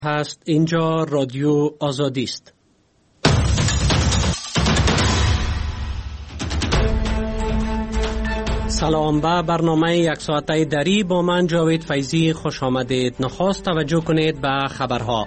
هست. اینجا رادیو آزادی است. سلام به برنامه یک ساعته دری با من جاوید فیضی خوش آمدید. نخست توجه کنید به خبرها.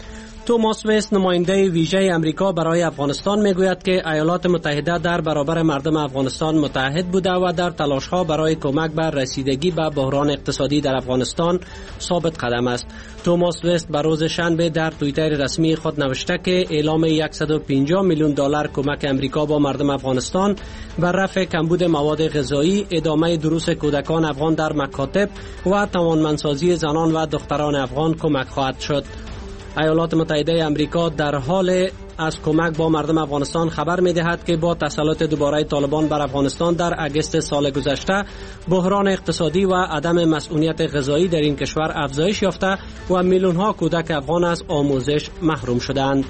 توماس وست نماینده ویژه امریکا برای افغانستان میگوید که ایالات متحده در برابر مردم افغانستان متحد بوده و در تلاش‌ها برای کمک به رسیدگی به بحران اقتصادی در افغانستان ثابت قدم است. توماس وست به روز شنبه در توییتر رسمی خود نوشته که اعلام 150 میلیون دلار کمک امریکا با مردم افغانستان بر رفع کمبود مواد غذایی، ادامه دروس کودکان افغان در مکاتب و توانمندسازی زنان و دختران افغان کمک خواهد شد. ایالات متحده امریکا در حال از کمک با مردم افغانستان خبر می دهد که با تسلط دوباره طالبان بر افغانستان در اگست سال گذشته بحران اقتصادی و عدم مسئولیت غذایی در این کشور افزایش یافته و میلیون ها کودک افغان از آموزش محروم شدند.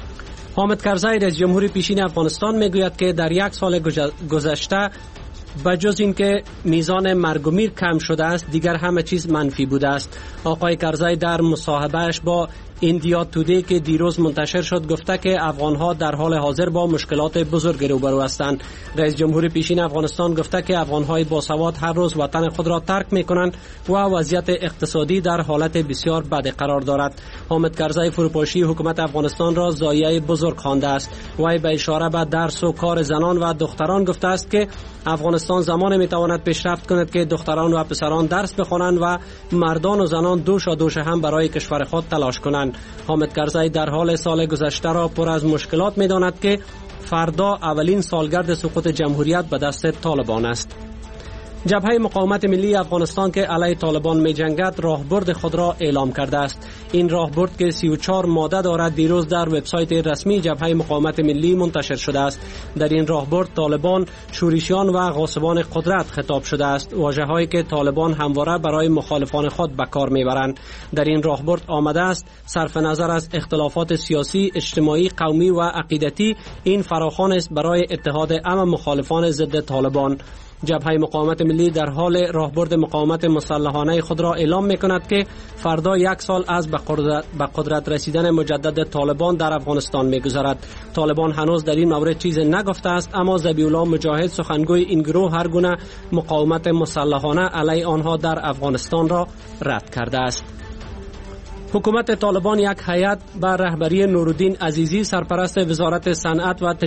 حامد کرزی رئیس جمهور پیشین افغانستان می گوید که در یک سال گذشته بجز اینکه میزان مرگ و میر کم شده است، دیگر همه چیز منفی بوده است. آقای کرزی در مصاحبهش با ایندیا تودی که دیروز منتشر شد گفته که افغانها در حال حاضر با مشکلات بزرگ روبرو هستند. رئیس جمهور پیشین افغانستان گفته که افغانهای باسواد هر روز وطن خود را ترک میکنند و وضعیت اقتصادی در حالت بسیار بد قرار دارد. حامد کرزی فروپاشی حکومت افغانستان را ضایعه بزرگ خوانده است. وی به اشاره به درس و کار زنان و دختران گفته است که افغانستان زمان میتواند پیشرفت کند که دختران و پسران درس بخوانند و مردان و زنان دوش هم برای کشور خود تلاش کنند. حامد کرزی در حال سال گذشته را پر از مشکلات می‌داند که فردا اولین سالگرد سقوط جمهوریت به دست طالبان است. جبهه مقاومت ملی افغانستان که علیه طالبان می‌جنگد راهبرد خود را اعلام کرده است. این راهبرد که 34 ماده دارد دیروز در وبسایت رسمی جبهه مقاومت ملی منتشر شده است. در این راهبرد طالبان، شورشیان و غاصبان قدرت خطاب شده است، واژه‌هایی که طالبان همواره برای مخالفان خود به کار می‌برند. در این راهبرد آمده است صرف نظر از اختلافات سیاسی، اجتماعی، قومی و عقیدتی این فراخوان است برای اتحاد عام مخالفان ضد طالبان. جبهه مقاومت ملی در حال راهبرد مقاومت مسلحانه خود را اعلام می‌کند که فردا یک سال از به قدرت رسیدن مجدد طالبان در افغانستان می‌گذرد. طالبان هنوز در این مورد چیزی نگفته است، اما ذبیح‌الله مجاهد سخنگوی این گروه هر گونه مقاومت مسلحانه علیه آنها در افغانستان را رد کرده است. حکومت طالبان یک هیئت به رهبری نورالدین عزیزی سرپرست وزارت صنعت و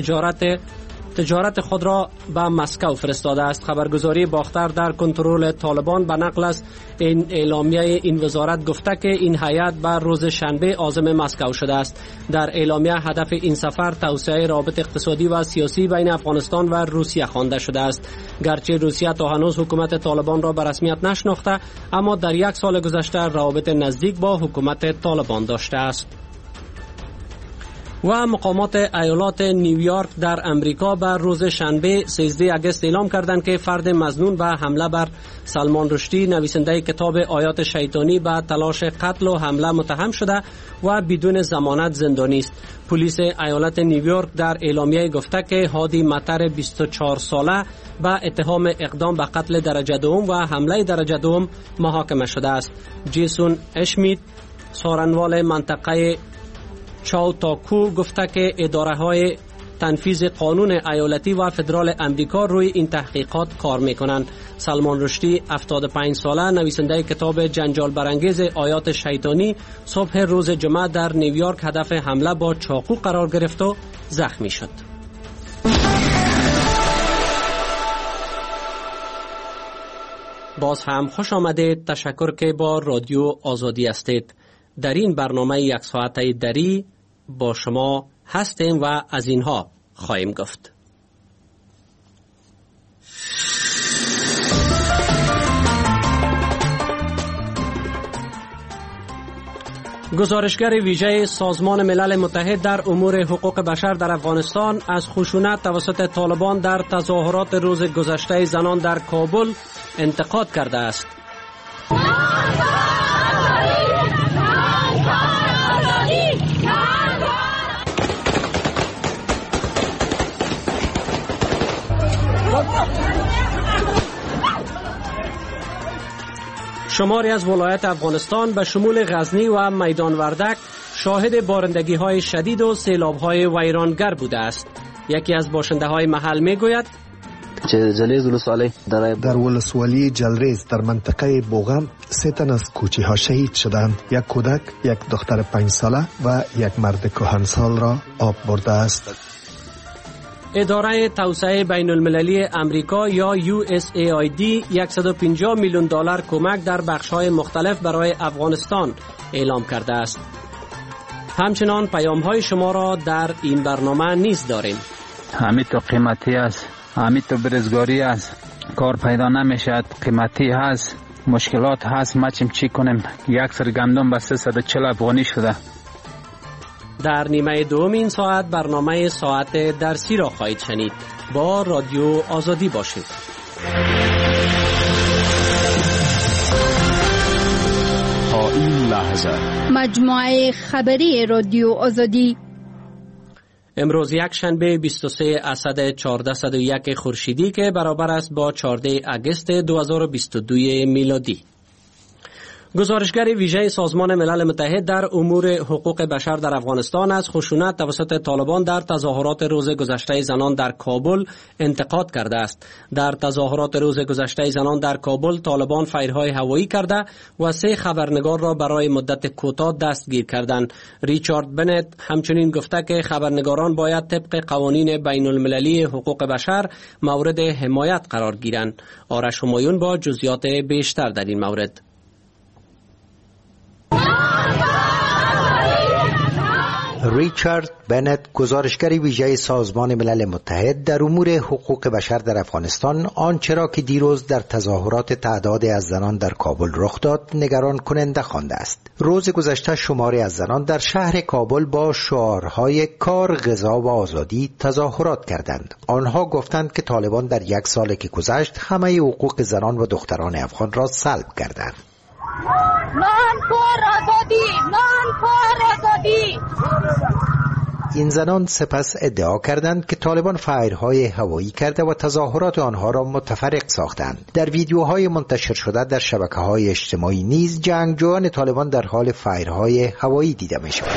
تجارت خود را به مسکو فرستاده است. خبرگزاری باختر در کنترل طالبان به نقل از این اعلامیه این وزارت گفته که این هیئت بر روز شنبه عازم مسکو شده است. در اعلامیه هدف این سفر توسعه روابط اقتصادی و سیاسی بین افغانستان و روسیه خوانده شده است. گرچه روسیه تا هنوز حکومت طالبان را به رسمیت نشناخته، اما در یک سال گذشته روابط نزدیک با حکومت طالبان داشته است. و مقامات ایالات نیویورک در امریکا بر روز شنبه 13 اگست اعلام کردند که فرد مظنون به حمله بر سلمان رشدی نویسنده کتاب آیات شیطانی به تلاش قتل و حمله متهم شده و بدون ضمانت زندانی است. پلیس ایالت نیویورک در اعلامیه گفته که هادی مطر 24 ساله به اتهام اقدام به قتل درجه دوم و حمله درجه دوم محاکمه شده است. جیسون اشمیت سارنوال منطقه چاوتاکو گفته که اداره‌های تنفیذ قانون ایالتی و فدرال امریکا روی این تحقیقات کار می‌کنند. سلمان رشدی 75 ساله نویسنده کتاب جنجال برانگیز آیات شیطانی صبح روز جمعه در نیویورک هدف حمله با چاقو قرار گرفت و زخمی شد. باز هم خوش آمدید. تشکر که با رادیو آزادی هستید. در این برنامه یک ساعته دری با شما هستیم و از اینها خواهیم گفت. گزارشگر ویژه سازمان ملل متحد در امور حقوق بشر در افغانستان از خشونت توسط طالبان در تظاهرات روز گذشته زنان در کابل انتقاد کرده است. شماری از ولایت افغانستان به شمول غزنی و میدان وردک شاهد بارندگی‌های شدید و سیلاب‌های ویرانگر بوده است. یکی از باشنده‌های محل می‌گوید در ولسوالی جلریز در منطقه بوغم 3 تن از کوچی‌ها شهید شدند. یک کودک، یک دختر 5 ساله و یک مرد کهنسال را آب برده است. اداره توسعه بین المللی امریکا یا USAID 150 میلیون دلار کمک در بخش‌های مختلف برای افغانستان اعلام کرده است. همچنان پیام‌های شما را در این برنامه نیز داریم. همین تو قیمتی است، همین تو برزگاری است، کار پیدا نمیشد، قیمتی هست، مشکلات هست، ما چی کنیم؟ یک سر گندم به 340 افغانی شده. در نیمه دوم این ساعت برنامه ساعت درسی را خواهید شنید. با رادیو آزادی باشید. تا این لحظه مجموعه خبری رادیو آزادی. امروز یک شنبه 23 اسد 1401 خورشیدی که برابر است با 14 اگست 2022 میلادی. گزارشگر ویژه سازمان ملل متحد در امور حقوق بشر در افغانستان از خشونت توسط طالبان در تظاهرات روز گذشته زنان در کابل انتقاد کرده است. در تظاهرات روز گذشته زنان در کابل طالبان فایرهای هوایی کرده و 3 خبرنگار را برای مدت کوتاه دستگیر کردند. ریچارد بنت همچنین گفته که خبرنگاران باید طبق قوانین بین المللی حقوق بشر مورد حمایت قرار گیرند. آرش همایون با جزئیات بیشتر در این مورد. ریچارد بنت گزارشگر ویژه سازمان ملل متحد در امور حقوق بشر در افغانستان آنچه را که دیروز در تظاهرات تعدادی از زنان در کابل رخ داد نگران کننده خوانده است. روز گذشته شماری از زنان در شهر کابل با شعارهای کار، غذا و آزادی تظاهرات کردند. آنها گفتند که طالبان در 1 سال که گذشت همه حقوق زنان و دختران افغان را سلب کردند. این زنان سپس ادعا کردند که طالبان فایرهای هوایی کرده و تظاهرات آنها را متفرق ساختند. در ویدیوهای منتشر شده در شبکه‌های اجتماعی نیز جنگجویان طالبان در حال فایرهای هوایی دیده می‌شوند.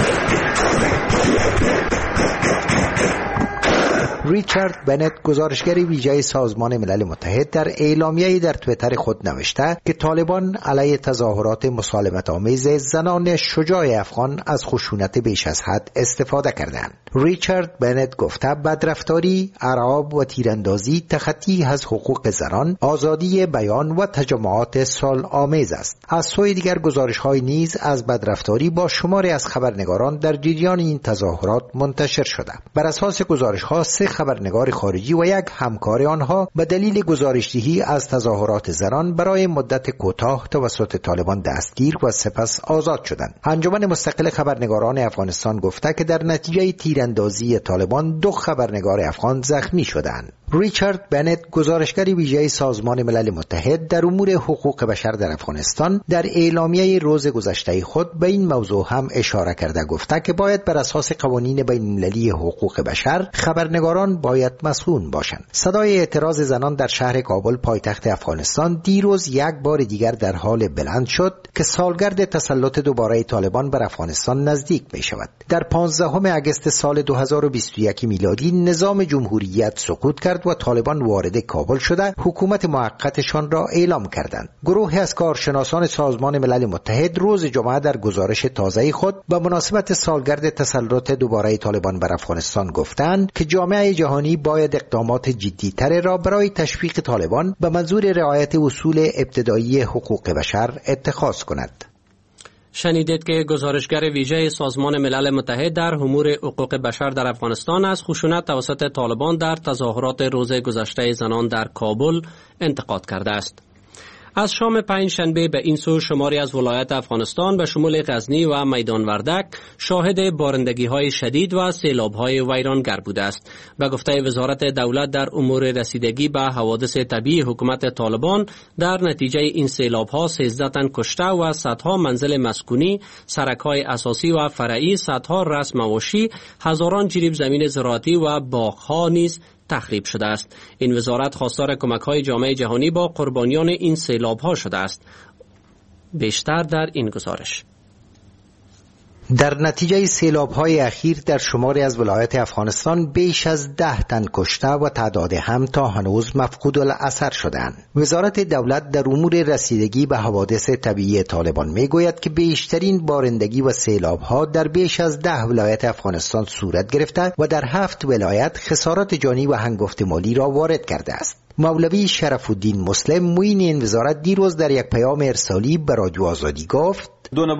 ریچارد بنت گزارشگر ویژه سازمان ملل متحد در اعلامیه‌ای در توییتر خود نوشته که طالبان علیه تظاهرات مسالمت آمیز زنان شجاع افغان از خشونت بیش از حد استفاده کردند. ریچارد بنت گفته بدرفتاری، ارعاب و تیراندازی تخطی از حقوق زنان، آزادی بیان و تجمعات صلح آمیز است. از سوی دیگر گزارش‌های نیز از بدرفتاری با شماری از خبرنگاران در جریان این تظاهرات منتشر شده. بر اساس گزارش‌ها 3 خبرنگار خارجی و 1 همکار آنها به دلیل گزارش‌دهی از تظاهرات زنان برای مدت کوتاه توسط طالبان دستگیر و سپس آزاد شدند. انجمن مستقل خبرنگاران افغانستان گفته که در نتیجه تیراندازی طالبان 2 خبرنگار افغان زخمی شدند. ریچارد بنت گزارشگر ویژه سازمان ملل متحد در امور حقوق بشر در افغانستان در اعلامیه روز گذشته خود به این موضوع هم اشاره کرده گفته که باید بر اساس قوانین بین المللی حقوق بشر خبرنگاران باید مسئول باشند. صدای اعتراض زنان در شهر کابل پایتخت افغانستان دیروز 1 بار دیگر در حال بلند شد که سالگرد تسلط دوباره طالبان بر افغانستان نزدیک می شود. در 15 اگست سال 2021 میلادی نظام جمهوریت سقوط کرد و طالبان وارد کابل شده حکومت موقتشان را اعلام کردند. گروهی از کارشناسان سازمان ملل متحد روز جمعه در گزارش تازه خود به مناسبت سالگرد تسلط دوباره طالبان بر افغانستان گفتند که جامعه جهانی باید اقدامات جدی‌تر را برای تشویق طالبان به منظور رعایت اصول ابتدایی حقوق بشر اتخاذ کند. شنیدید که گزارشگر ویژه سازمان ملل متحد در امور حقوق بشر در افغانستان از خشونت توسط طالبان در تظاهرات روز گذشته زنان در کابل انتقاد کرده است. از شام 5 شنبه به این سو شماری از ولایت افغانستان به شمول غزنی و میدان وردک شاهد بارندگی‌های شدید و سیلاب‌های ویرانگر بوده است. به گفته وزارت دولت در امور رسیدگی به حوادث طبیعی حکومت طالبان در نتیجه این سیلاب‌ها 13 تن کشته و صدها منزل مسکونی، سرک‌های اساسی و فرعی، صدها رأس مواشی، هزاران جریب زمین زراعتی و باغ‌ها نیز تخریب شده است. این وزارت خواستار کمک‌های جامعه جهانی با قربانیان این سیلاب‌ها شده است. بیشتر در این گزارش. در نتیجه سیلاب‌های اخیر در شماری از ولایات افغانستان بیش از 10 تن کشته و تعداد هم تا هنوز مفقود الاثر شدند. وزارت دولت در امور رسیدگی به حوادث طبیعی طالبان میگوید که بیشترین بارندگی و سیلاب‌ها در بیش از 10 ولایت افغانستان صورت گرفته و در 7 ولایت خسارات جانی و هنگفت مالی را وارد کرده است. مولوی شرف الدین مسلم معین این وزارت دیروز در یک پیام ارسالی به رادیو آزادی گفت: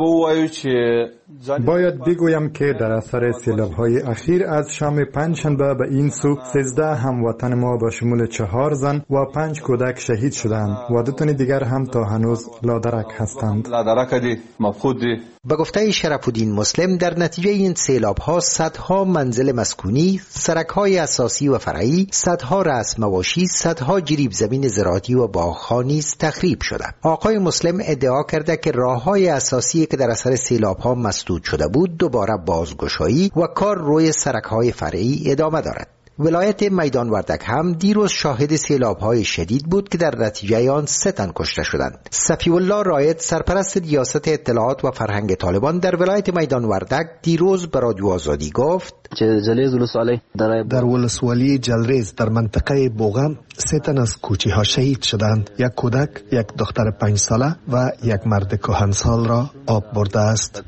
باید بگویم که در اثر سیلاب‌های اخیر از شام پنجشنبه به این سو 13 هموطن ما با شمول 4 زن و 5 کودک شهید شدند و 2 تن دیگر هم تا هنوز لادرک هستند. به گفته شرف الدین مسلم در نتیجه این سیلاب‌ها صدها منزل مسکونی، سرک‌های اساسی و فرعی، صدها رأس مواشی، صدها جریب زمین زراعتی و باغ‌ها نیز تخریب شده. آقای مسلم ادعا کرده که راه‌های اساسی که در اثر سیلاب‌ها مسدود شده بود دوباره بازگشایی و کار روی سرک‌های فرعی ادامه دارد. ولایت میدان وردک هم دیروز شاهد سیلاب‌های شدید بود که در نتیجه آن 3 تن کشته شدند. صفی الله رائد سرپرست ریاست اطلاعات و فرهنگ طالبان در ولایت میدان وردک دیروز به رادیو آزادی گفت: در ولسوالی جلریز در منطقه بوغم 3 تن از کوچه‌ها شهید شدند. 1 کودک، 1 دختر 5 ساله و 1 مرد کهنسال را آب برده است.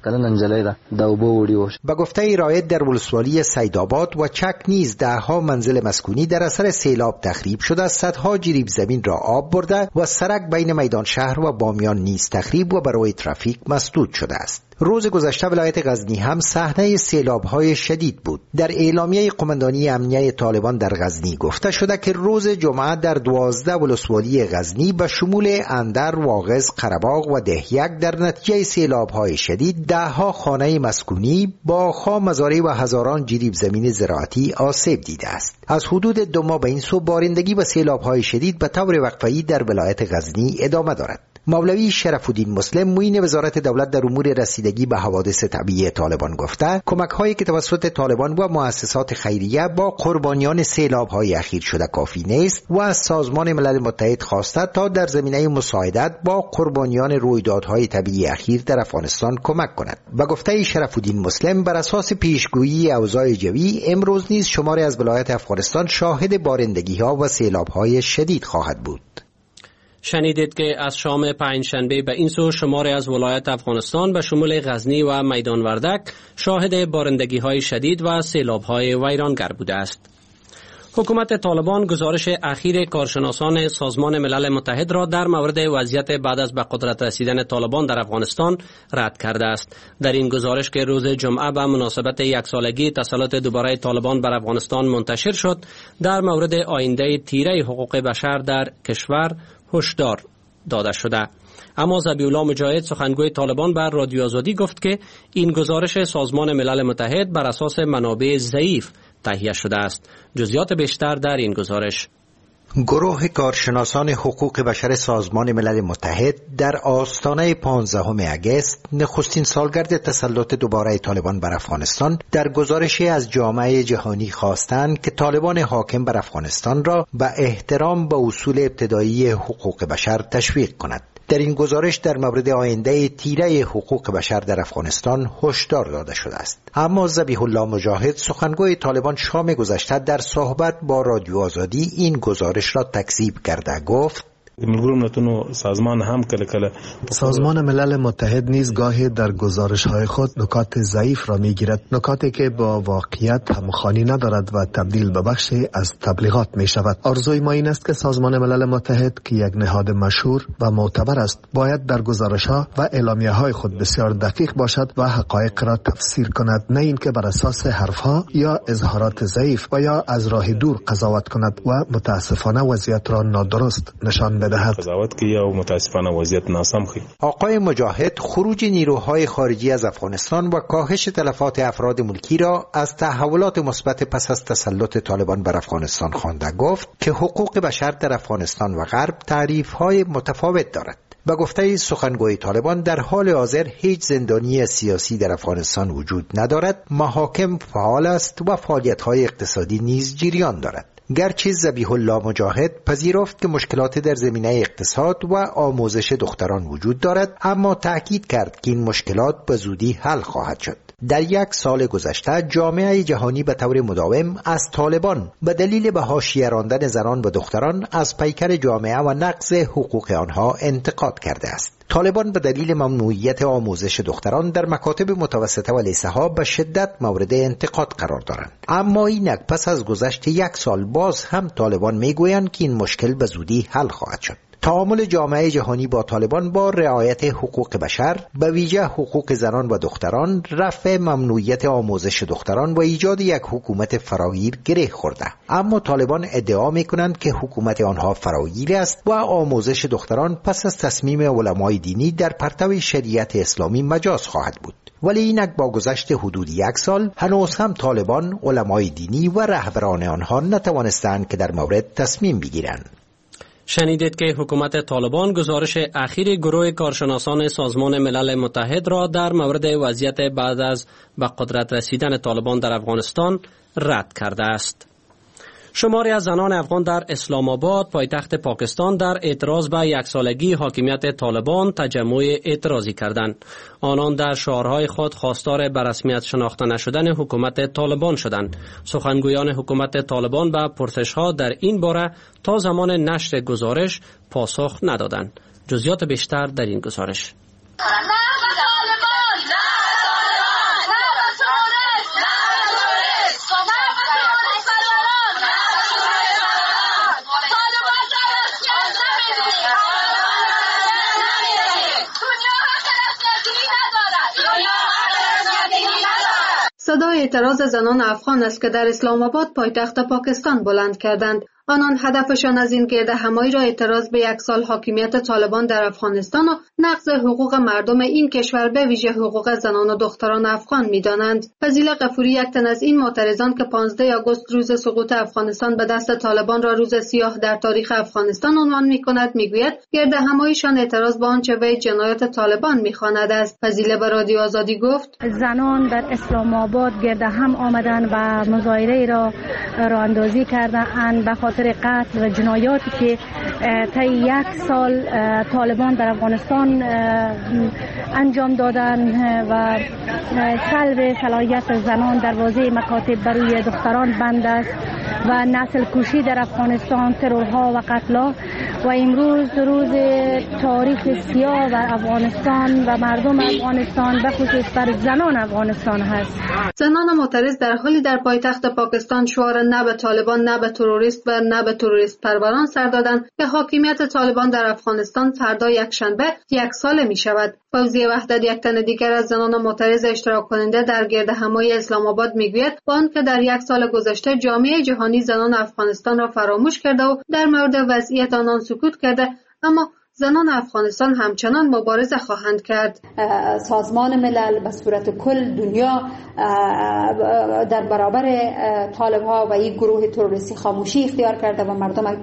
به گفته رائد در ولسوالی سیدآباد و چک نیز 10 منزل مسکونی در اثر سیلاب تخریب شده، صدها جریب زمین را آب برده و سرک بین میدان شهر و بامیان نیز تخریب و برای ترافیک مسدود شده است. روز گذشته ولایت غزنی هم صحنه سیلاب‌های شدید بود. در اعلامیه قماندانی امنیه طالبان در غزنی گفته شده که روز جمعه در 12 ولسوالی غزنی به شمول اندر، واغظ، قره‌باغ و دهیک در نتیجه سیلاب‌های شدید 10 خانه مسکونی، باغ‌ها، مزارع و هزاران جریب زمین زراعتی آسیب دیده است. از حدود 2 ماه به این سو بارندگی و سیلاب‌های شدید به طور وقفه‌ای در ولایت غزنی ادامه دارد. مولوی شرف الدین مسلم معین وزارت دولت در امور رسیدگی به حوادث طبیعی طالبان گفته کمک‌هایی که توسط طالبان و مؤسسات خیریه با قربانیان سیلاب‌های اخیر شده کافی نیست و از سازمان ملل متحد خواسته تا در زمینه مساعدت با قربانیان رویدادهای طبیعی اخیر در افغانستان کمک کند. به گفته شرف الدین مسلم بر اساس پیشگویی اوضاع جوی امروز نیز شماری از ولایات افغانستان شاهد بارندگی‌ها و سیلاب‌های شدید خواهد بود. شنیدید که از شام پنجشنبه به این سو شماری از ولایت افغانستان به شمول غزنی و میدان وردک شاهد بارندگی‌های شدید و سیلاب‌های ویرانگر بوده است. حکومت طالبان گزارش اخیر کارشناسان سازمان ملل متحد را در مورد وضعیت بعد از به قدرت رسیدن طالبان در افغانستان رد کرده است. در این گزارش که روز جمعه به مناسبت 1 سالگی تسلط دوباره طالبان بر افغانستان منتشر شد، در مورد آینده تیره حقوق بشر در کشور هشدار داده شده. اما ذبیح الله مجاهد سخنگوی طالبان بر رادیو آزادی گفت که این گزارش سازمان ملل متحد بر اساس منابع ضعیف تهیه شده است. جزئیات بیشتر در این گزارش. گروه کارشناسان حقوق بشر سازمان ملل متحد در آستانه 15 اگست نخستین سالگرد تسلط دوباره طالبان بر افغانستان در گزارشی از جامعه جهانی خواستند که طالبان حاکم بر افغانستان را به احترام به اصول ابتدایی حقوق بشر تشویق کند. در این گزارش در مورد آینده تیره حقوق بشر در افغانستان هشدار داده شده است. اما ذبیح الله مجاهد سخنگوی طالبان شام گذشته در صحبت با رادیو آزادی این گزارش را تکذیب کرده گفت: سازمان ملل متحد نیز گاهی در گزارش‌های خود نکات ضعیف را می‌گیرد، نکاتی که با واقعیت همخوانی ندارد و تبدیل به بخشی از تبلیغات می‌شود. آرزوی ما این است که سازمان ملل متحد که یک نهاد مشهور و معتبر است، باید در گزارش‌ها و اعلامیه‌های خود بسیار دقیق باشد و حقایق را تفسیر کند، نه اینکه بر اساس حرف‌ها یا اظهارات ضعیف و یا از راه دور قضاوت کند و متاسفانه وضعیت را نادرست نشان بدهد. آقای مجاهد خروج نیروهای خارجی از افغانستان و کاهش تلفات افراد ملکی را از تحولات مثبت پس از تسلط طالبان بر افغانستان خوانده گفت که حقوق بشر در افغانستان و غرب تعریف‌های متفاوت دارد. به گفته سخنگوی طالبان در حال حاضر هیچ زندانی سیاسی در افغانستان وجود ندارد، محاکم فعال است و فعالیت‌های اقتصادی نیز جریان دارد. گرچه ذبیح الله مجاهد پذیرفت که مشکلات در زمینه اقتصاد و آموزش دختران وجود دارد، اما تأکید کرد که این مشکلات به زودی حل خواهد شد. در 1 سال گذشته جامعه جهانی به طور مداوم از طالبان به دلیل به حاشیه راندن زنان و دختران از پیکر جامعه و نقض حقوق آنها انتقاد کرده است. طالبان به دلیل ممنوعیت آموزش دختران در مکاتب متوسطه و لیسه ها به شدت مورد انتقاد قرار دارند. اما اینک پس از گذشت 1 سال باز هم طالبان میگویند که این مشکل به زودی حل خواهد شد. تعامل جامعه جهانی با طالبان با رعایت حقوق بشر، به ویژه حقوق زنان و دختران، رفع ممنوعیت آموزش دختران و ایجاد یک حکومت فراگیر گره خورده. اما طالبان ادعا میکنند که حکومت آنها فراگیر است و آموزش دختران پس از تصمیم علمای دینی در پرتو شریعت اسلامی مجاز خواهد بود. ولی اینک با گذشت حدود 1 سال هنوز هم طالبان، علمای دینی و رهبران آنها نتوانستند که در مورد تصمیم بگیرند. شنیدید که حکومت طالبان گزارش اخیر گروه کارشناسان سازمان ملل متحد را در مورد وضعیت بعد از به قدرت رسیدن طالبان در افغانستان رد کرده است. شماری از زنان افغان در اسلام آباد پایتخت پاکستان در اعتراض به 1 سالگی حاکمیت طالبان تجمع اعتراضی کردند. آنان در شعارهای خود خواستار به رسمیت شناخته نشدن حکومت طالبان شدند. سخنگویان حکومت طالبان به پرسش‌ها در این باره تا زمان نشر گزارش پاسخ ندادند. جزئیات بیشتر در این گزارش. صدای اعتراض زنان افغان است که در اسلام آباد پایتخت پاکستان بلند کردند. آنان هدفشان از این گردهمایی را اعتراض به 1 سال حاکمیت طالبان در افغانستان و نقض حقوق مردم این کشور به ویژه حقوق زنان و دختران افغان می‌دانند. فضیل غفوری، یک تن از این معترضان که 15 آگوست روز سقوط افغانستان به دست طالبان را روز سیاه در تاریخ افغانستان عنوان می‌کند، می‌گوید گردهماییشان اعتراض به آنچه به جنایات طالبان می‌خواند است. فضیل به رادیو آزادی گفت: زنان در اسلام آباد گردهم آمدند و مظاهره را راه‌اندازی کردند به خاطر قتل و جنایاتی که طی 1 سال طالبان در افغانستان انجام دادند و سلب صلاحیت زنان در حوزه مکاتب بر روی دختران بند است و نسل کشی در افغانستان، ترورها و قتل‌ها و امروز روز تاریخ سیاه بر افغانستان و مردم افغانستان به خصوص بر زنان افغانستان هست. زنان معترض در حالی در پایتخت پاکستان شعار نه به طالبان، نه به تروریست و نه به تروریست پروران سر دادند که حاکمیت طالبان در افغانستان فردا یکشنبه 1 سال می شود. فوزیه وحدت، یک تن دیگر از زنان معترض اشتراک کننده در گردهمایی اسلام آباد میگوید با آنکه در 1 سال گذشته جامعه جهانی زنان افغانستان را فراموش کرده و در مورد وضعیت آنان سکوت کرده، اما زنان افغانستان همچنان مبارزه خواهند کرد. سازمان ملل به صورت کل دنیا در برابر طالب‌ها و این گروه تروریستی خاموشی اختیار کرده و مردم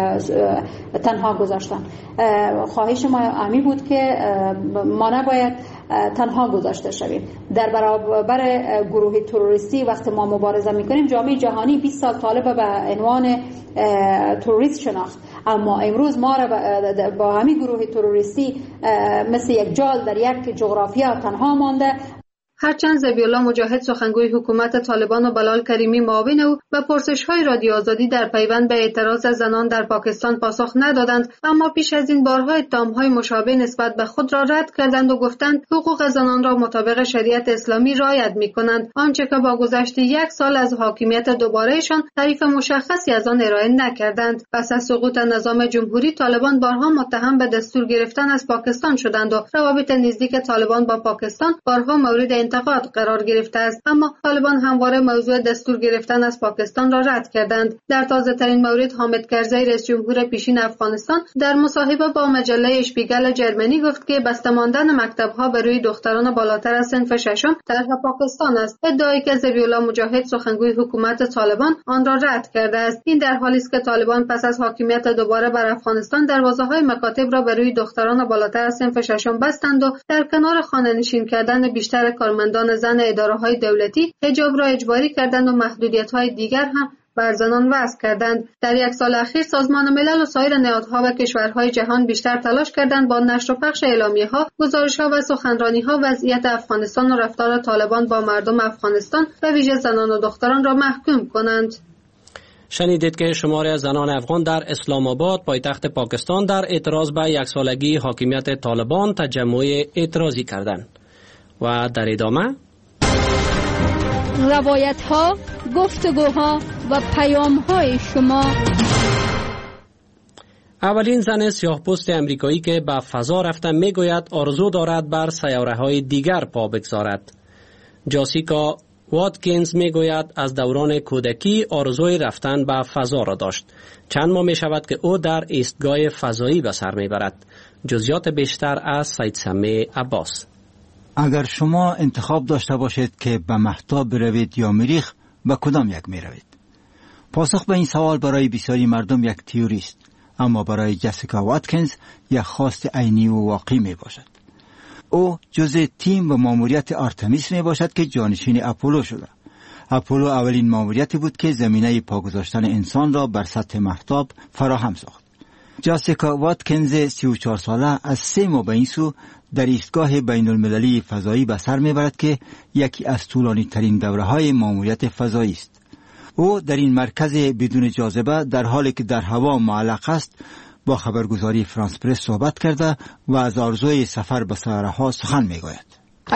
تنها گذاشتن. خواهش ما همین بود که ما نباید تنها گذاشته شویم. در برابر گروه تروریستی وقتی ما مبارزه میکنیم، جامعه جهانی 20 سال طالب به عنوان تروریست شناخت، اما امروز ما را با همین گروه تروریستی مثل یک جال در یک جغرافیا تنها مانده. هرچند ذبیح الله مجاهد، سخنگوی حکومت طالبان، و بلال کریمی، معاون او، به پرسش‌های رادیو آزادی در پیوند به اعتراض زنان در پاکستان پاسخ ندادند، اما پیش از این بارها اتهام‌های مشابه نسبت به خود را رد کردند و گفتند حقوق زنان را مطابق شریعت اسلامی رعایت می‌کنند، آنچه که با گذشت 1 سال از حاکمیت دوبارهشان تعریف مشخصی از آن ارائه نکردند. پس از سقوط نظام جمهوری، طالبان بارها متهم به دستور گرفتن از پاکستان شدند و روابط نزدیک طالبان با پاکستان بارها مورد انتقاد قرار گرفته است، اما طالبان همواره موضوع دستور گرفتن از پاکستان را رد کردند. در تازه ترین مورد، حامد کرزی، رئیس جمهور پیشین افغانستان، در مصاحبه با مجله اشپیگل جرمنی گفت که بسته ماندن مکتب‌ها به روی دختران بالاتر از صنف ششم طرح پاکستان است، ادعایی که ذبیح الله مجاهد، سخنگوی حکومت طالبان، آن را رد کرده است. این در حالی است که طالبان پس از حاکمیت دوباره بر افغانستان دروازه‌های مکاتب را به روی دختران بالاتر از صنف ششم بستند و در کنار خانه‌نشین کردن بیشتر کارمندان زن اداره‌های دولتی، حجاب را اجباری کردند و محدودیت‌های دیگر هم بر زنان وضع کردند. در یک سال اخیر سازمان ملل و سایر نهادها و کشورهای جهان بیشتر تلاش کردند با نشر و پخش اعلامیه‌ها، گزارش‌ها و سخنرانی‌ها وضعیت افغانستان و رفتار طالبان با مردم افغانستان و ویژه زنان و دختران را محکوم کنند. شنیدید که شماری از زنان افغان در اسلام آباد پایتخت پاکستان در اعتراض به یک سالگی حاکمیت طالبان تجمع اعتراضی کردند. و در ادامه روایت ها، گفتگوها و پیام های شما. اولین زن سیاه‌پوست امریکایی که به فضا رفته میگوید آرزو دارد بر سیاره‌های دیگر پا بگذارد. جاسیکا واتکینز میگوید از دوران کودکی آرزوی رفتن به فضا را داشت. چند ماه می شود که او در ایستگاه فضایی به سر میبرد. جزئیات بیشتر از سید سمی عباس. اگر شما انتخاب داشته باشید که به مهتاب بروید یا مریخ، به کدام یک می روید؟ پاسخ به این سوال برای بسیاری مردم یک تئوری است، اما برای جسیکا واتکینز یک خواست عینی و واقعی می باشد. او جزء تیم و ماموریت آرتمیس می باشد که جانشین اپولو شده. اپولو اولین ماموریتی بود که زمینه پا گذاشتن انسان را بر سطح مهتاب فراهم ساخت. جاسیکا واتکینز 34 ساله از 3 ماه به این سو در ایستگاه بین المللی فضایی به سر میبرد که یکی از طولانی ترین دوره های ماموریت فضایی است. او در این مرکز بدون جاذبه در حالی که در هوا معلق است با خبرگزاری فرانس پرس صحبت کرده و از آرزوی سفر به سیاره ها سخن میگوید.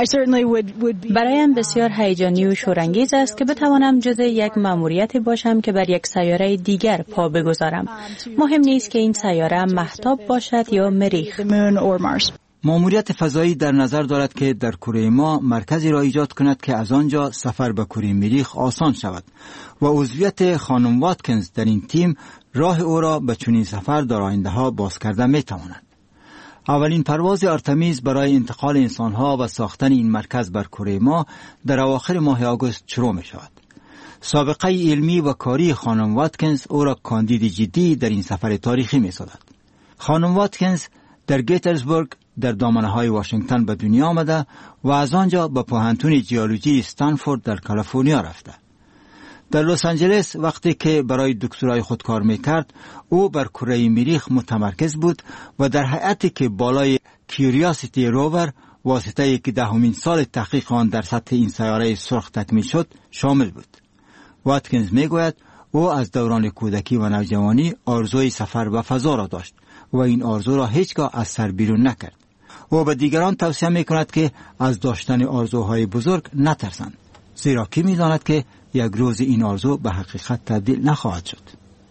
برایم بسیار هیجانی و شورانگیز است که بتوانم جزء یک ماموریتی باشم که بر یک سیاره دیگر پا بگذارم. مهم نیست که این سیاره مهتاب باشد یا مریخ. ماموریت فضایی در نظر دارد که در کره ما مرکزی را ایجاد کند که از آنجا سفر به کره مریخ آسان شود و عضویت خانم واتکینز در این تیم راه او را به چنین سفر در آینده ها باز کرده می تواند. اولین پرواز آرتمیز برای انتقال انسانها و ساختن این مرکز بر کره ما در اواخر ماه آگوست شروع می شود. سابقه علمی و کاری خانم واتکینز او را کاندید جدی در این سفر تاریخی می سازد. خانم واتکینز در گیترزبورگ در دامنه‌های واشنگتن به دنیا آمده و از آنجا به پوهنتون جیولوژی استنفورد در کالیفرنیا رفته. در لس آنجلس وقتی که برای دکترای خود کار میکرد، او بر کره مریخ متمرکز بود و در هیئتی که بالای کیوریاسیتی روور واسطه‌ای که 10مین سال تحقیق آن در سطح این سیاره سرخ تکمیل شد شامل بود. واتکینز میگوید او از دوران کودکی و نوجوانی آرزوی سفر به فضا را داشت و این آرزو را هیچگاه از سر بیرون نکرد. او به دیگران توصیه میکند که از داشتن آرزوهای بزرگ نترسند، زیرا کی میداند که یک روز این آرزو به حقیقت تبدیل نخواهد شد.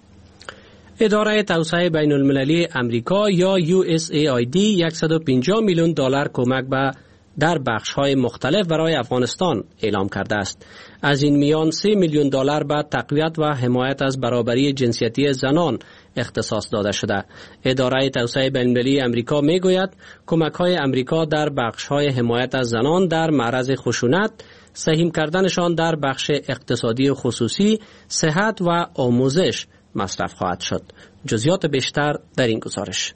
اداره توسعه بین المللی امریکا یا USAID $150 میلیون کمک به در بخش‌های مختلف برای افغانستان اعلام کرده است. از این میان $3 میلیون به تقویت و حمایت از برابری جنسیتی زنان اختصاص داده شده. اداره توسعه بین المللی امریکا میگوید کمک‌های امریکا در بخش‌های حمایت از زنان در معرض خشونت، سهیم کردنشان در بخش اقتصادی خصوصی، صحت و آموزش مصرف خواهد شد. جزئیات بیشتر در این گزارش.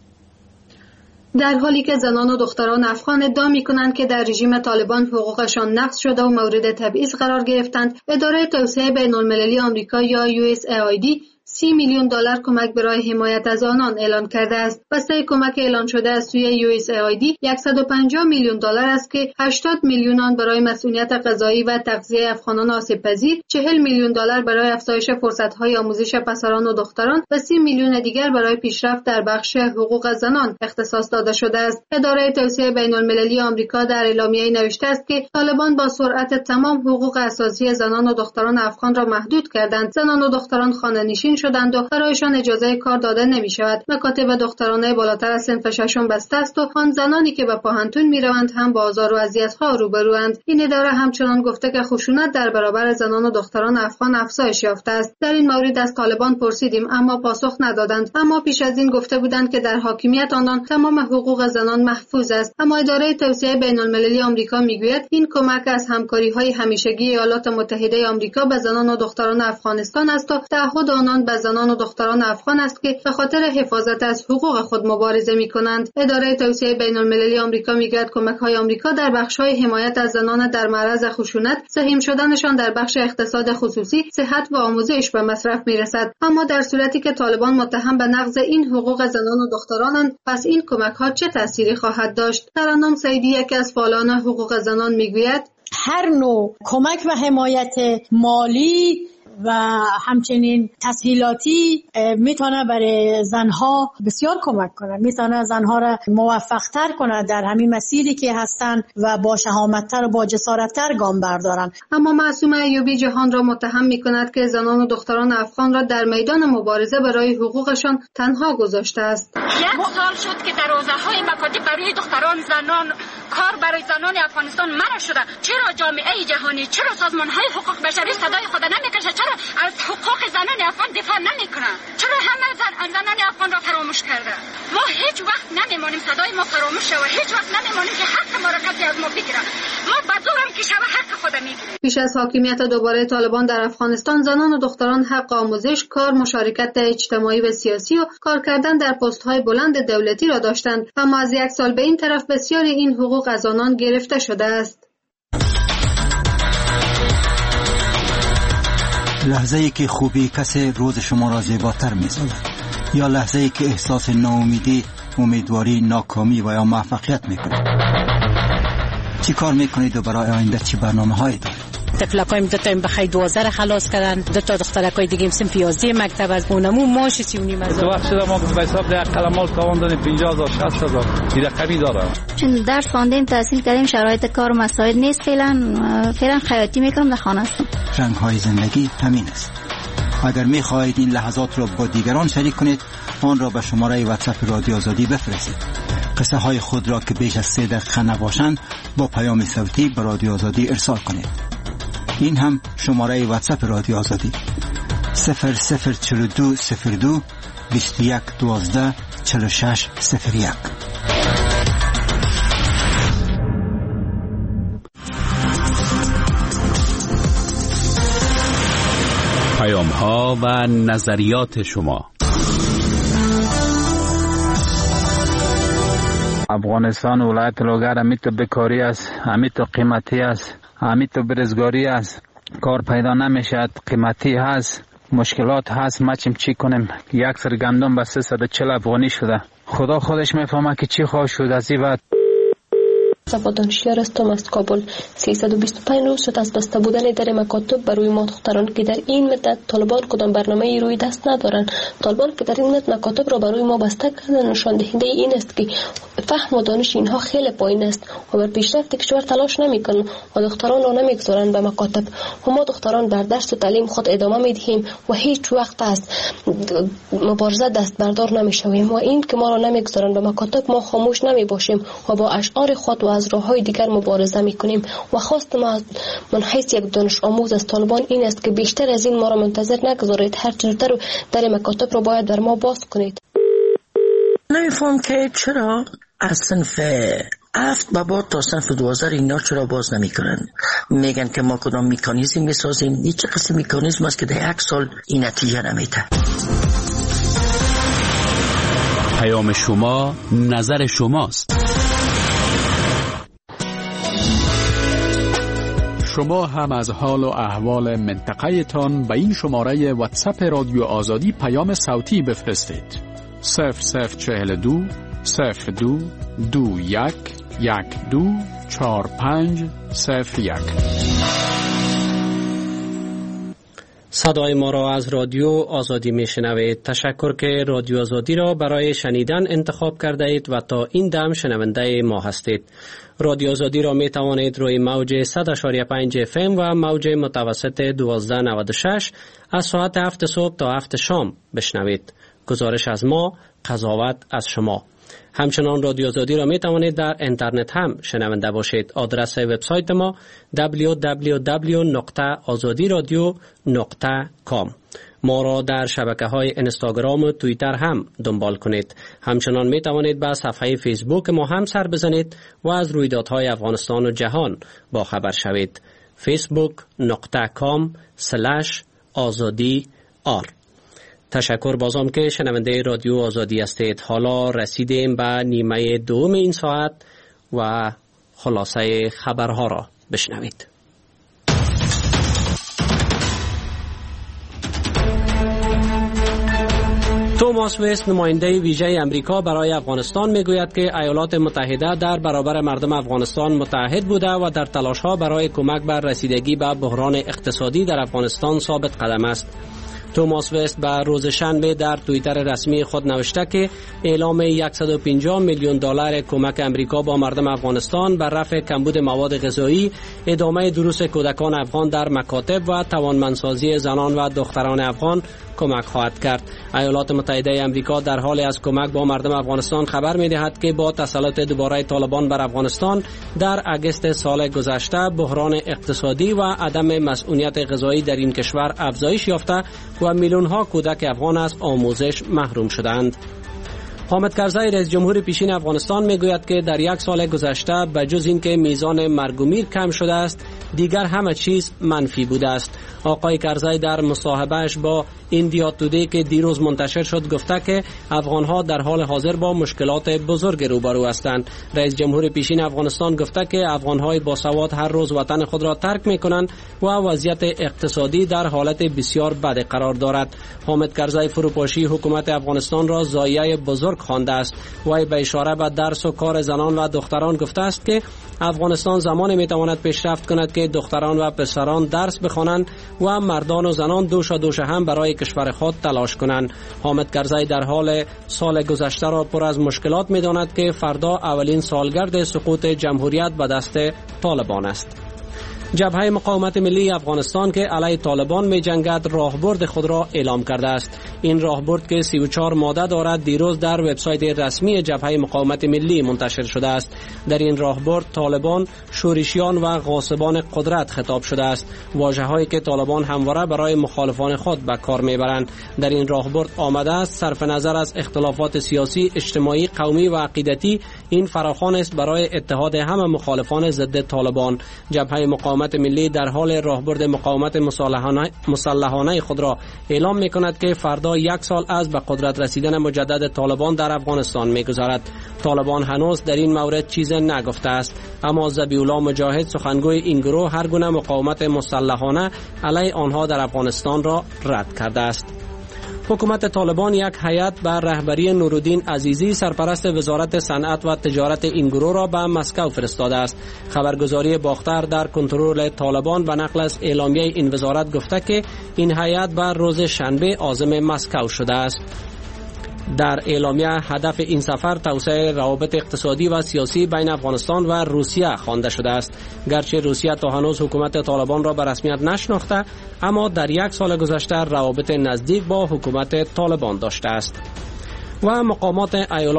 در حالی که زنان و دختران افغان ادعا می‌کنند که در رژیم طالبان حقوقشان نقض شده و مورد تبعیض قرار گرفتند، اداره توسعه بین‌المللی آمریکا یا USAID $30 میلیون کمک برای حمایت از آنان اعلان کرده است. بسته کمک اعلان شده از سوی USAID $150 میلیون است که 80 میلیون آن برای مسئولیت غذایی و تغذیه افغانان آسیب‌پذیر، 40 میلیون برای افزایش فرصت‌های آموزش پسران و دختران و 30 میلیون دیگر برای پیشرفت در بخش حقوق زنان اختصاص داده شده است. اداره توسعه بین‌المللی آمریکا در اعلامیه‌ای نوشته است که طالبان با سرعت تمام حقوق اساسی زنان و دختران افغان را محدود کردند. زنان و دختران خانه‌نشین شدند و برایشان اجازه کار داده نمی شود. مکاتب دخترانه بالاتر از صنف ششم بسته است و آن زنانی که به پاهنتون می روند هم با آزار و اذیت‌ها روبروند. این اداره همچنان گفته که خشونت در برابر زنان و دختران افغان افزایش یافته است. در این مورد از طالبان پرسیدیم اما پاسخ ندادند. اما پیش از این گفته بودند که در حاکمیت آنان تمام حقوق زنان محفوظ است. اما اداره توسعه بین‌المللی آمریکا میگوید این کمک از همکاری‌های همیشگی ایالات متحده آمریکا به زنان و دختران افغانستان است و تعهد آنان طالبان به زنان و دختران افغان است که به خاطر حفاظت از حقوق خود مبارزه می‌کنند. اداره توسعه بین‌المللی آمریکا می‌گوید کمک‌های آمریکا در بخش‌های حمایت از زنان در معرض خشونت، سهیم شدنشان در بخش اقتصاد خصوصی، صحت و آموزش به مصرف می‌رسد. اما در صورتی که طالبان متهم به نقض این حقوق زنان و دخترانند، پس این کمک‌ها چه تأثیری خواهد داشت؟ ترنم سعیدی یکی از فعالان حقوق زنان می‌گوید هر نوع کمک و حمایت مالی و همچنین تسهیلاتی میتونه برای زنها بسیار کمک کنه، میتونه زنها را موفق‌تر کنه در همین مسیری که هستن و با شهامت‌تر و با جسارت‌تر گام بردارن. اما معصومه ایوبی جهان را متهم میکند که زنان و دختران افغان را در میدان مبارزه برای حقوقشان تنها گذاشته است. یک سال شد که در حوزه‌های مکاتب برای دختران، زنان، کار برای زنان افغانستان منع شده. چرا جامعه جهانی، چرا سازمان‌های حقوق بشری صدای خود نمیکشه؟ چرا از حقوق زنان افغان دفاع نمیکنن؟ چرا همه زنان افغان را فراموش کرده؟ ما هیچ وقت نمیمونیم صدای ما فراموش شه و هیچ وقت نمیمونیم که حق ما را کسی از ما بگیره. ما بدورم که شب حق خود میگیریم. پیش از حاکمیت دوباره طالبان در افغانستان، زنان و دختران حق آموزش، کار، مشارکت اجتماعی و سیاسی و کار کردن در پست‌های بلند دولتی را داشتند، اما از یک سال به این طرف بسیاری این حقوق از آنان گرفته شده است. لحظه‌ای که خوبی کسی روز شما را زیباتر می‌سازد، یا لحظه‌ای که احساس ناامیدی، امیدواری، ناکامی و یا موفقیت می‌کنید. چی کار می‌کنید و برای آینده چی برنامه‌هایی دارید؟ تفلکایم دو تا بخای 12 خلاص کردن، دو تا دخترکای دیگه صنف 11 مکتب از اونمو ماش 39 تو وقت شده ما به حساب ده قلمال کاوندن 50000 60000 این رقمی داره. چون درس خواندیم، تحصیل کردیم، شرایط کار و مسائل نیست، فعلا خیاطی میکنم، در خانه هستم. رنگ‌های زندگی همین است. اگر می‌خواهید این لحظات را با دیگران شریک کنید، آن را به شماره واتساپ رادیو آزادی بفرستید. قصه های خود را که بیش از 3 دقیقه نباشند با پیام صوتی به رادیو آزادی ارسال کنید. این هم شماره واتساپ رادیو آزادی 004202 2112 4601. پیام ها و نظریات شما. افغانستان ولایت لوگر امیتو بکاری است، امیتو قیمتی است، امیتو برزگاری است، کار پیدا نمیشد، قیمتی هست، مشکلات هست، ما چی کنیم؟ یک سر گندم به 340 افغانی شده. خدا خودش میفهمه که چی خواهد شد از این بعد. صفا دانشیار هستم از کابل. 325 روز شد از بسته بودن در مکاتب برای ما دختران که در این مدت طالبان کدام برنامه روی دست ندارند. طالبان که در این مدت مکاتب را برای ما بسته کردن نشان دهنده این است که فهم و دانش اینها خیلی پایین است و بر پیشرفت کشور تلاش نمیکنند و دختران را نمیگذارند به مکاتب. و ما دختران در درس و تعلیم خود ادامه میدهیم و هیچ وقت از مبارزه دست بردار نمیشویم و این که ما را نمیگذارند به مکاتب ما خاموش نمیباشیم و با اشعار خود و از راه‌های دیگر مبارزه می‌کنیم. و خواست ما من حیث یک دانش آموز از طالبان این است که بیشتر از این ما را منتظر نگذارید، هر چیزتر در مکاتب را باید در ما باز کنید. نمی‌فهم که چرا از صنف 7 به بعد تا صنف 12 اینا چرا باز نمی‌کنن؟ میگن که ما کدام مکانیزم می‌سازیم. این چه قسم مکانیزم است که در یک سال این نتیجه نمیده؟ پیام شما، نظر شماست. شما هم از حال و احوال منطقه تان به این شماره واتساپ رادیو آزادی پیام صوتی بفرستید. 0042 02 21 12 4501. صدای ما را از رادیو آزادی میشنوید. تشکر که رادیو آزادی را برای شنیدن انتخاب کرده اید و تا این دم شنونده ما هستید. رادیو آزادی را می توانید روی موج 100.5 FM و موج متوسط 1296 از ساعت 7 صبح تا 7 شام بشنوید. گزارش از ما، قضاوت از شما. همچنان رادیو آزادی را می توانید در اینترنت هم شنونده باشید. آدرس وبسایت ما www.azadiradio.com. ما را در شبکه‌های اینستاگرام و توییتر هم دنبال کنید. همچنان می توانید به صفحه فیسبوک ما هم سر بزنید و از رویدادهای افغانستان و جهان با خبر شوید. facebook.com/azadi.r. تشکر بازم که شنونده رادیو آزادی هستید. حالا رسیدیم به نیمه دوم این ساعت و خلاصه خبرها را بشنوید. توماس وست نماینده ویژه امریکا برای افغانستان میگوید که ایالات متحده در برابر مردم افغانستان متحد بوده و در تلاش‌ها برای کمک بر رسیدگی به بحران اقتصادی در افغانستان ثابت قدم است. توماس وست به روز شنبه در توییتر رسمی خود نوشته که اعلام 150 میلیون دلار کمک امریکا با مردم افغانستان بر رفع کمبود مواد غذایی، ادامه دروس کودکان افغان در مکاتب و توانمندسازی زنان و دختران افغان کمک خواهد کرد. ایالات متحده امریکا در حال از کمک با مردم افغانستان خبر می‌دهد که با تسلط دوباره طالبان بر افغانستان در اگست سال گذشته بحران اقتصادی و عدم مسئولیت غذایی در این کشور افزایش یافته و میلیون‌ها کودک افغان از آموزش محروم شدند. حامد کرزی رئیس جمهور پیشین افغانستان میگوید که در یک سال گذشته بجز اینکه میزان مرگ و میر کم شده است، دیگر همه چیز منفی بوده است. آقای کرزی در مصاحبهش با ایندیا تودی که دیروز منتشر شد گفته که افغانها در حال حاضر با مشکلات بزرگ روبرو هستند. رئیس جمهور پیشین افغانستان گفته که افغانهای باسواد هر روز وطن خود را ترک میکنند و وضعیت اقتصادی در حالت بسیار بد قرار دارد. حامد کرزی فروپاشی حکومت افغانستان را ضایعه بزرگ خوانده است. وی به اشاره به درس و کار زنان و دختران گفته است که افغانستان زمانی میتواند پیشرفت کند که دختران و پسران درس بخوانند و مردان و زنان دوش هم برای کشور خود تلاش کنند. حامد کرزی در حال سال گذشته را پر از مشکلات می‌داند که فردا اولین سالگرد سقوط جمهوریت به دست طالبان است. جبهه مقاومت ملی افغانستان که علیه طالبان می جنگد راهبرد خود را اعلام کرده است. این راهبرد که 34 ماده دارد دیروز در وبسایت رسمی جبهه مقاومت ملی منتشر شده است. در این راهبرد طالبان، شورشیان و غاصبان قدرت خطاب شده است، واژه‌هایی که طالبان همواره برای مخالفان خود به کار میبرند. در این راهبرد آمده است صرف نظر از اختلافات سیاسی، اجتماعی، قومی و عقیدتی این فراخوان است برای اتحاد همه مخالفان ضد طالبان. جبهه مقاومت ملی در حال راهبرد مقاومت مسلحانه خود را اعلام می‌کند که فردا یک سال از به قدرت رسیدن مجدد طالبان در افغانستان می‌گذرد. طالبان هنوز در این مورد چیزی نگفته است، اما ذبیح الله مجاهد سخنگوی این گروه هر گونه مقاومت مسلحانه علیه آنها در افغانستان را رد کرده است. حکومت طالبان یک هیئت بر رهبری نورالدین عزیزی سرپرست وزارت صنعت و تجارت این گروه را به مسکو فرستاده است. خبرگزاری باختر در کنترل طالبان به نقل از اعلامیه این وزارت گفته که این هیئت بر روز شنبه عازم مسکو شده است. در اعلامیه هدف این سفر توسعه روابط اقتصادی و سیاسی بین افغانستان و روسیه خوانده شده است. گرچه روسیه تا هنوز حکومت طالبان را به رسمیت نشناخته، اما در یک سال گذشته روابط نزدیک با حکومت طالبان داشته است. و مقامات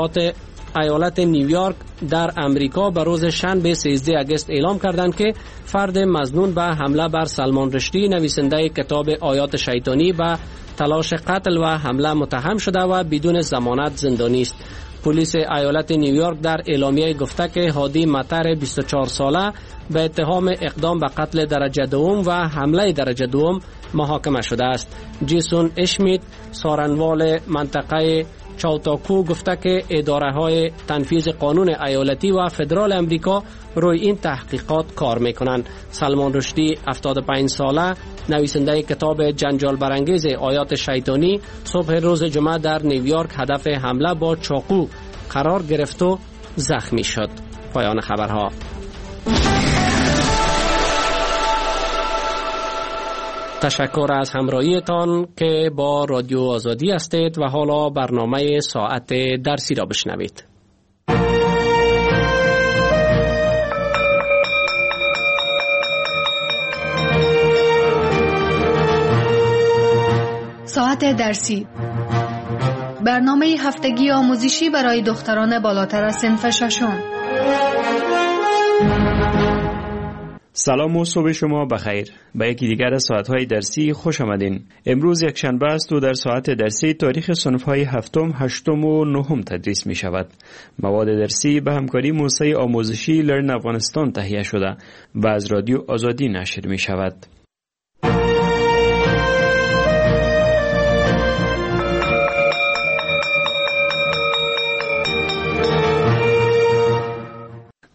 ایالت نیویورک در امریکا به روز شنبه 13 آگوست اعلام کردند که فرد مظنون به حمله بر سلمان رشدی نویسنده کتاب آیات شیطانی به تلاش قتل و حمله متهم شده و بدون ضمانت زندانی است. پلیس ایالت نیویورک در اعلامیه گفته که هادی مطر 24 ساله به اتهام اقدام به قتل درجه دوم و حمله درجه دوم محاکمه شده است. جیسون اشمیت سارنوال منطقه چاوتاکو گفته که اداره‌های تنفیذ قانون ایالتی و فدرال امریکا روی این تحقیقات کار میکنند. سلمان رشدی 75 ساله نویسنده کتاب جنجال برانگیز آیات شیطانی صبح روز جمعه در نیویورک هدف حمله با چاقو قرار گرفت و زخمی شد. پایان خبرها. تشکر از همراهیتان که با رادیو آزادی هستید و حالا برنامه ساعت درسی را بشنوید. ساعت درسی، برنامه هفتگی آموزشی برای دختران بالاتر از صنف ششم. سلام و صبح شما بخیر. به یکی دیگر از ساعت‌های درسی خوش آمدین. امروز یک شنبه است و در ساعت درسی تاریخ صنف‌های هفتم، هشتم و نهم تدریس می شود. مواد درسی به همکاری موسسه آموزشی لرن افغانستان تهیه شده و از رادیو آزادی نشر می شود.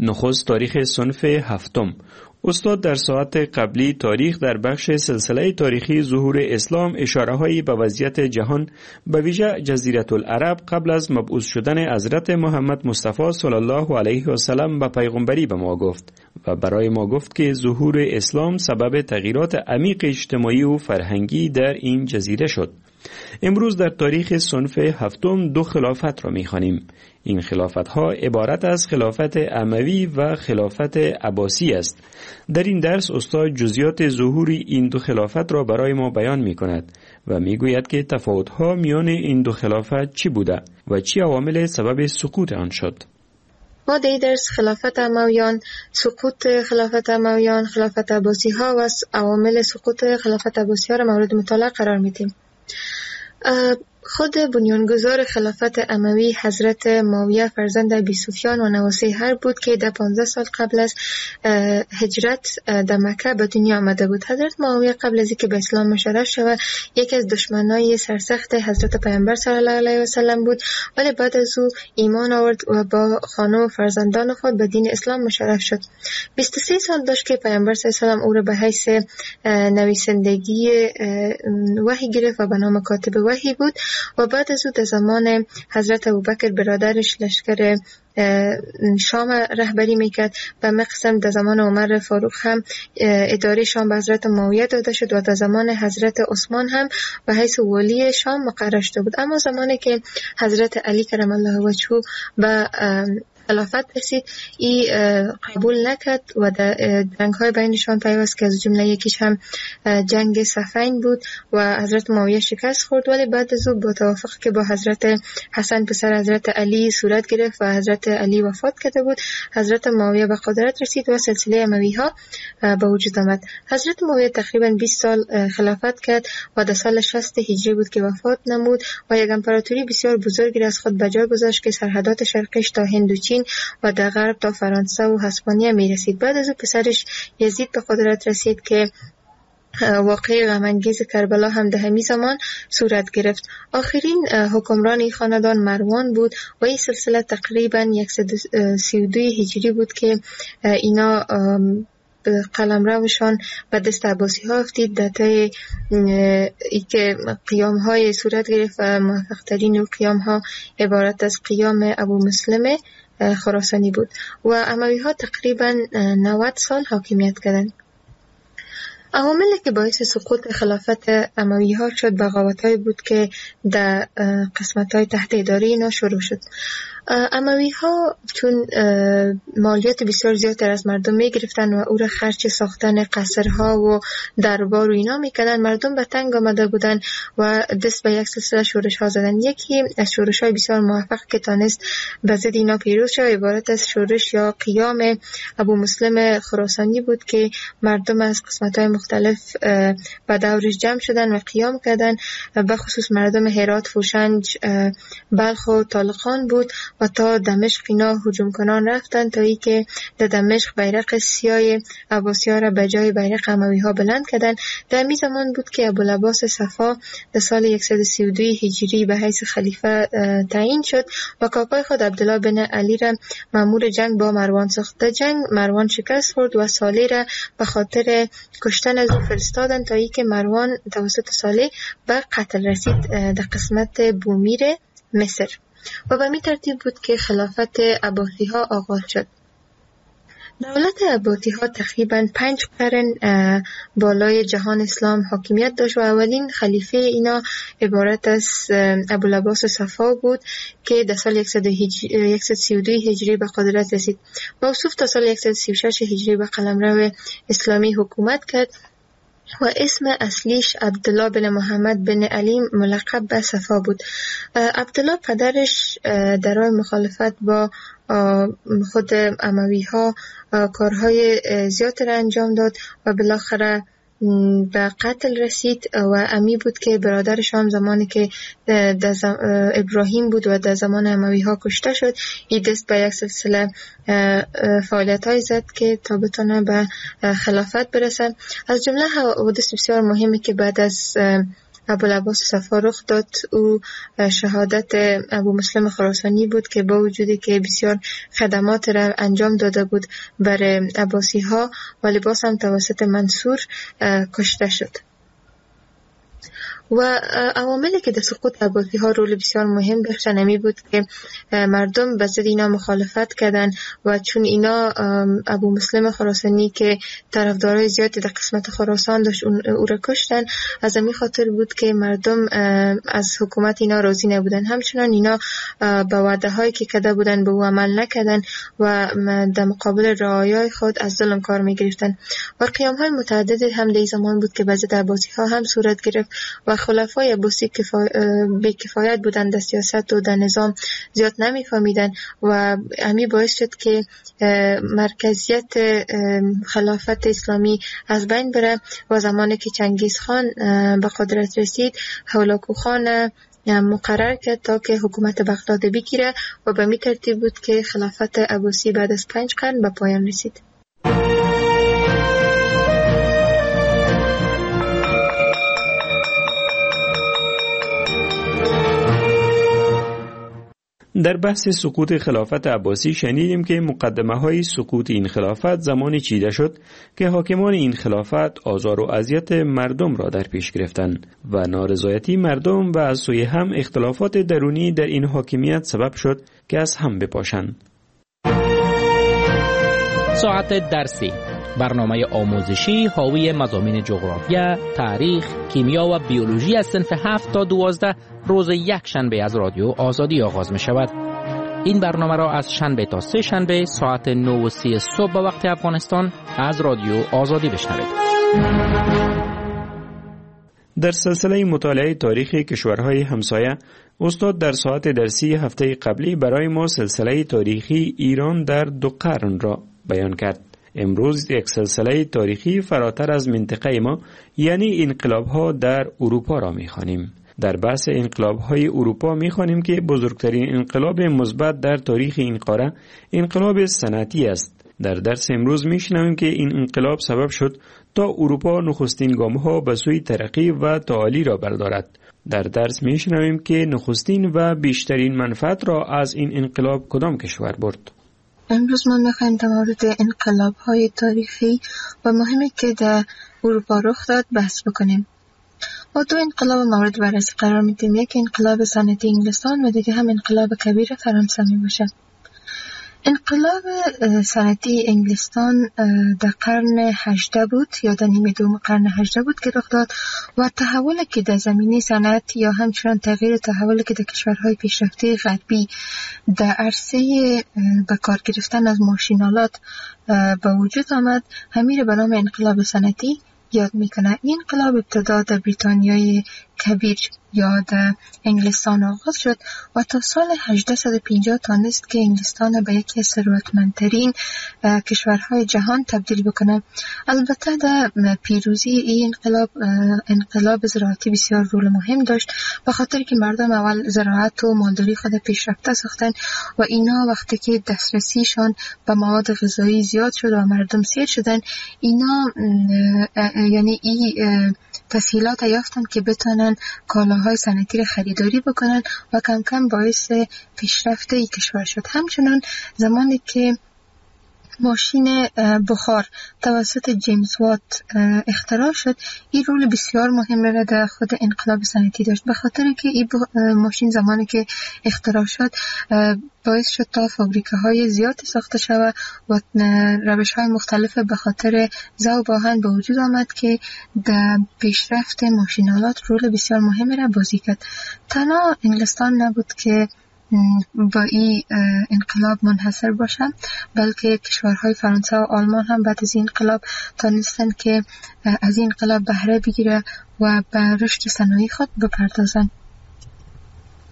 نخست تاریخ صنف هفتم. استاد در ساعت قبلی تاریخ در بخش سلسله تاریخی ظهور اسلام اشاره‌هایی به وضعیت جهان به ویژه جزیره العرب قبل از مبعوث شدن حضرت محمد مصطفی صلی الله علیه و سلم به پیغمبری به ما گفت و برای ما گفت که ظهور اسلام سبب تغییرات عمیق اجتماعی و فرهنگی در این جزیره شد. امروز در تاریخ صنف هفتم 2 خلافت را می‌خوانیم. این خلافت ها عبارت از خلافت اموی و خلافت عباسی است. در این درس استاد جزئیات ظهور این 2 خلافت را برای ما بیان می‌کند و می‌گوید که تفاوت‌ها میان این 2 خلافت چی بوده و چی عوامل سبب سقوط آن شد. ما در درس خلافت امویان، سقوط خلافت امویان، خلافت عباسی ها و عوامل سقوط خلافت عباسی ها را مورد مطالعه قرار میدیم. خود بنیانگذار خلافت اموی حضرت معاویه فرزند ابی سفیان و نواسه حرب بود که در 15 سال قبل از هجرت در مکه به دنیا آمده بود. حضرت معاویه قبل از اینکه به اسلام مشرف شود یکی از دشمنای سرسخت حضرت پیامبر صلی الله علیه و سلم بود، ولی بعد از او ایمان آورد و با خانم و فرزندان خود به دین اسلام مشرف شد. 23 سال داشت که پیامبر صلی الله علیه و سلم او را به حیث نویسندگی وحی گرفت و به نام کاتب وحی بود و بعد از او در زمان حضرت ابوبکر برادرش لشکر شام رهبری میکرد و مقسم در زمان عمر فاروق هم اداره شام به حضرت معاویه داده شد و در زمان حضرت عثمان هم به حیث ولی شام مقرر شده بود. اما زمانی که حضرت علی کرم الله وجهه به خلافت رسید ای قبول نکرد و در جنگ های بینشان پیوست که از جمله یکیش هم جنگ صفین بود و حضرت معاویه شکست خورد، ولی بعد از او با توافق که با حضرت حسن پسر حضرت علی صورت گرفت و حضرت علی وفات کرده بود، حضرت معاویه به قدرت رسید و سلسله اموی ها به وجود آمد. حضرت معاویه تقریبا 20 سال خلافت کرد و در سال 60 هجری بود که وفات نمود و یک امپراتوری بسیار بزرگی را از خود به جا گذاشت که سرحدات شرقش تا هند و چین و در غرب تا فرانسه و اسپانیا می رسید. بعد از او پسرش یزید به قدرت رسید که واقعی غم‌انگیز کربلا هم در همین زمان صورت گرفت. آخرین حکمران این خاندان مروان بود و این سلسله تقریبا 132 هجری بود که اینا قلمروشان به دست عباسی ها افتید. در طی ای که قیام های صورت گرفت و موفق ترین قیام ها عبارت از قیام ابو مسلم خراسانی بود و اموی ها تقریبا 90 سال حاکمیت کردند. عواملی که باعث سقوط خلافت اموی ها شد بغاوت‌هایی بود که در قسمت‌های تحت اداره اینا شروع شد. اموی ها چون مالیات بسیار زیاد از مردم می گرفتن و او را خرج ساختن قصرها و دربار و اینا می کردن، مردم به تنگ آمده بودن و دست به یک سلسله شورش ها زدن. یکی از شورش های بسیار موفق که تانست به ضد اینا پیروز شد عبارت از شورش یا قیام ابو مسلم خراسانی بود که مردم از قسمت های مختلف به دورش جمع شدن و قیام کردن، به خصوص مردم هرات، فوشنج، بلخ و طالقان بود و تا دمشق اینا هجوم کنان رفتن تا ای که در دمشق بیرق سیاه عباسی ها را به جای بیرق اموی ها بلند کردن. در می زمان بود که ابوالعباس صفا در سال 132 هجری به حیث خلیفه تعیین شد و کاکای خود عبدالله بن علی را مأمور جنگ با مروان ساخت. در جنگ مروان شکست خورد و صالح را به خاطر کشتن از او فرستادن تا ای که مروان توسط صالح به قتل رسید در قسمت بومیر مصر و به می ترتیب بود که خلافت عباسی ها آغاز شد. دولت عباسی ها تقریبا 5 قرن بالای جهان اسلام حاکمیت داشت و اولین خلیفه اینا عبارت از ابوالعباس صفا بود که در سال 132 هجری به قدرت رسید. موصوف تا سال 136 هجری به قلمرو اسلامی حکومت کرد و اسم اصلیش عبدالله بن محمد بن علی ملقب به صفا بود. عبدالله پدرش در راه مخالفت با خود اموی ها کارهای زیاد را انجام داد و بالاخره به قتل رسید و امی بود که برادرش هم زمانی که ابراهیم بود و در زمان اموی ها کشته شد این دست به یک سلسله فعالیت های زد که تا بتونه به خلافت برسه. از جمله حوادث بسیار مهمی که بعد از ابوالعباس صفا رخ داد. او شهادت ابو مسلم خراسانی بود که با وجودی که بسیار خدمات را انجام داده بود بر عباسی ها، ولی باز هم توسط منصور کشته شد. و عواملی که در سقوط عباسی ها رول بسیار مهم داشتن همی بود که مردم به ضد اینا مخالفت کردن و چون اینا ابو مسلم خراسانی که طرفدارای زیادی در قسمت خراسان داشت او را کشتن، از همین خاطر بود که مردم از حکومت اینا راضی نبودن. همچنان اینا به وعده هایی که کرده بودن به او عمل نکردن و در مقابل رعایای خود از ظلم کار می گرفتن. و قیام های متعدد هم در زمان بود که به ضد عباسی ها هم صورت گرفت و خلفای عباسی به کفایت بودن، در سیاست و در نظام زیاد نمیفهمیدن و همین باعث شد که مرکزیت خلافت اسلامی از بین بره. و زمانی که چنگیز خان به قدرت رسید، هولاکو خان مقرر کرد تا که حکومت بغداد بگیره و به می ترتیب بود که خلافت عباسی بعد از 5 قرن به پایان رسید. در بحث سقوط خلافت عباسی شنیدیم که مقدمه های سقوط این خلافت زمانی چیده شد که حاکمان این خلافت آزار و اذیت مردم را در پیش گرفتند و نارضایتی مردم و از سوی هم اختلافات درونی در این حاکمیت سبب شد که از هم بپاشند. ساعت درسی، برنامه آموزشی حاوی مضامین جغرافیا، تاریخ، کیمیا و بیولوژی از صنف 7 تا 12 روز یک شنبه از رادیو آزادی آغاز می شود. این برنامه را از شنبه تا 3 شنبه ساعت 9:30 صبح به وقت افغانستان از رادیو آزادی بشنوید. در سلسله مطالعه تاریخی کشورهای همسایه، استاد در ساعت درسی هفته قبلی برای ما سلسله تاریخی ایران در 2 قرن را بیان کرد. امروز یک سلسله تاریخی فراتر از منطقه ما، یعنی انقلاب‌ها در اروپا را می‌خوانیم. در بحث انقلاب‌های اروپا می‌خوانیم که بزرگترین انقلاب مثبت در تاریخ این قاره انقلاب صنعتی است. در درس امروز می‌شنویم که این انقلاب سبب شد تا اروپا نخستین گام‌ها به سوی ترقی و تعالی را بردارد. در درس می‌شنویم که نخستین و بیشترین منفعت را از این انقلاب کدام کشور برد. امروز ما میخوایم در مورد انقلاب‌های تاریخی و مهمی که در اروپا رخ داد بحث بکنیم. ما 2 انقلاب مورد بررسی قرار میدیم، یک انقلاب صنعتی انگلستان و دیگه هم انقلاب کبیر فرانسه می باشه. انقلاب صنعتی انگلستان در قرن 18 بود یا در نیمه دوم قرن 18 بود که رخ داد و تحولی که در زمینه صنعت یا همچنان تغییر تحولی که در کشورهای پیشرفته غربی در عرصه به کار گرفتن از ماشین‌آلات به وجود آمد، همین به نام انقلاب صنعتی یاد میکنه. این انقلاب ابتدا در بریتانیای کبیر یا در انگلستان آغاز شد و تا سال 1850 تانست که انگلستان به یکی از ثروتمندترین کشورهای جهان تبدیل بکنه. البته در پیروزی این انقلاب زراعتی بسیار رول مهم داشت، به خاطر که مردم اول زراعت و مالداری خود پیشرفته ساختن و اینا وقتی که دسترسیشان به مواد غذایی زیاد شد و مردم سیر شدن، اینا یعنی این تسهیلات یافتن که بتونن کالاهای صنعتی را خریداری بکنن و کم کم باعث پیشرفت این کشور شد. همچنان زمانی که ماشین بخار توسط جیمز وات اختراع شد، این رول بسیار مهم را در خود انقلاب صنعتی داشت، به خاطر که این ماشین زمانی که اختراع شد باعث شد تا فابریکه‌های زیادی ساخته شود و روش‌های مختلف به خاطر ذوب آهن به وجود آمد که در پیشرفت ماشین‌آلات رول بسیار مهمی را بازی کرد. تنها انگلستان نبود که با این انقلاب منحصر باشند، بلکه کشورهای فرانسه و آلمان هم بعد از این انقلاب تانستند که از این انقلاب بهره بگیره و به رشد صنایع خود بپردازند.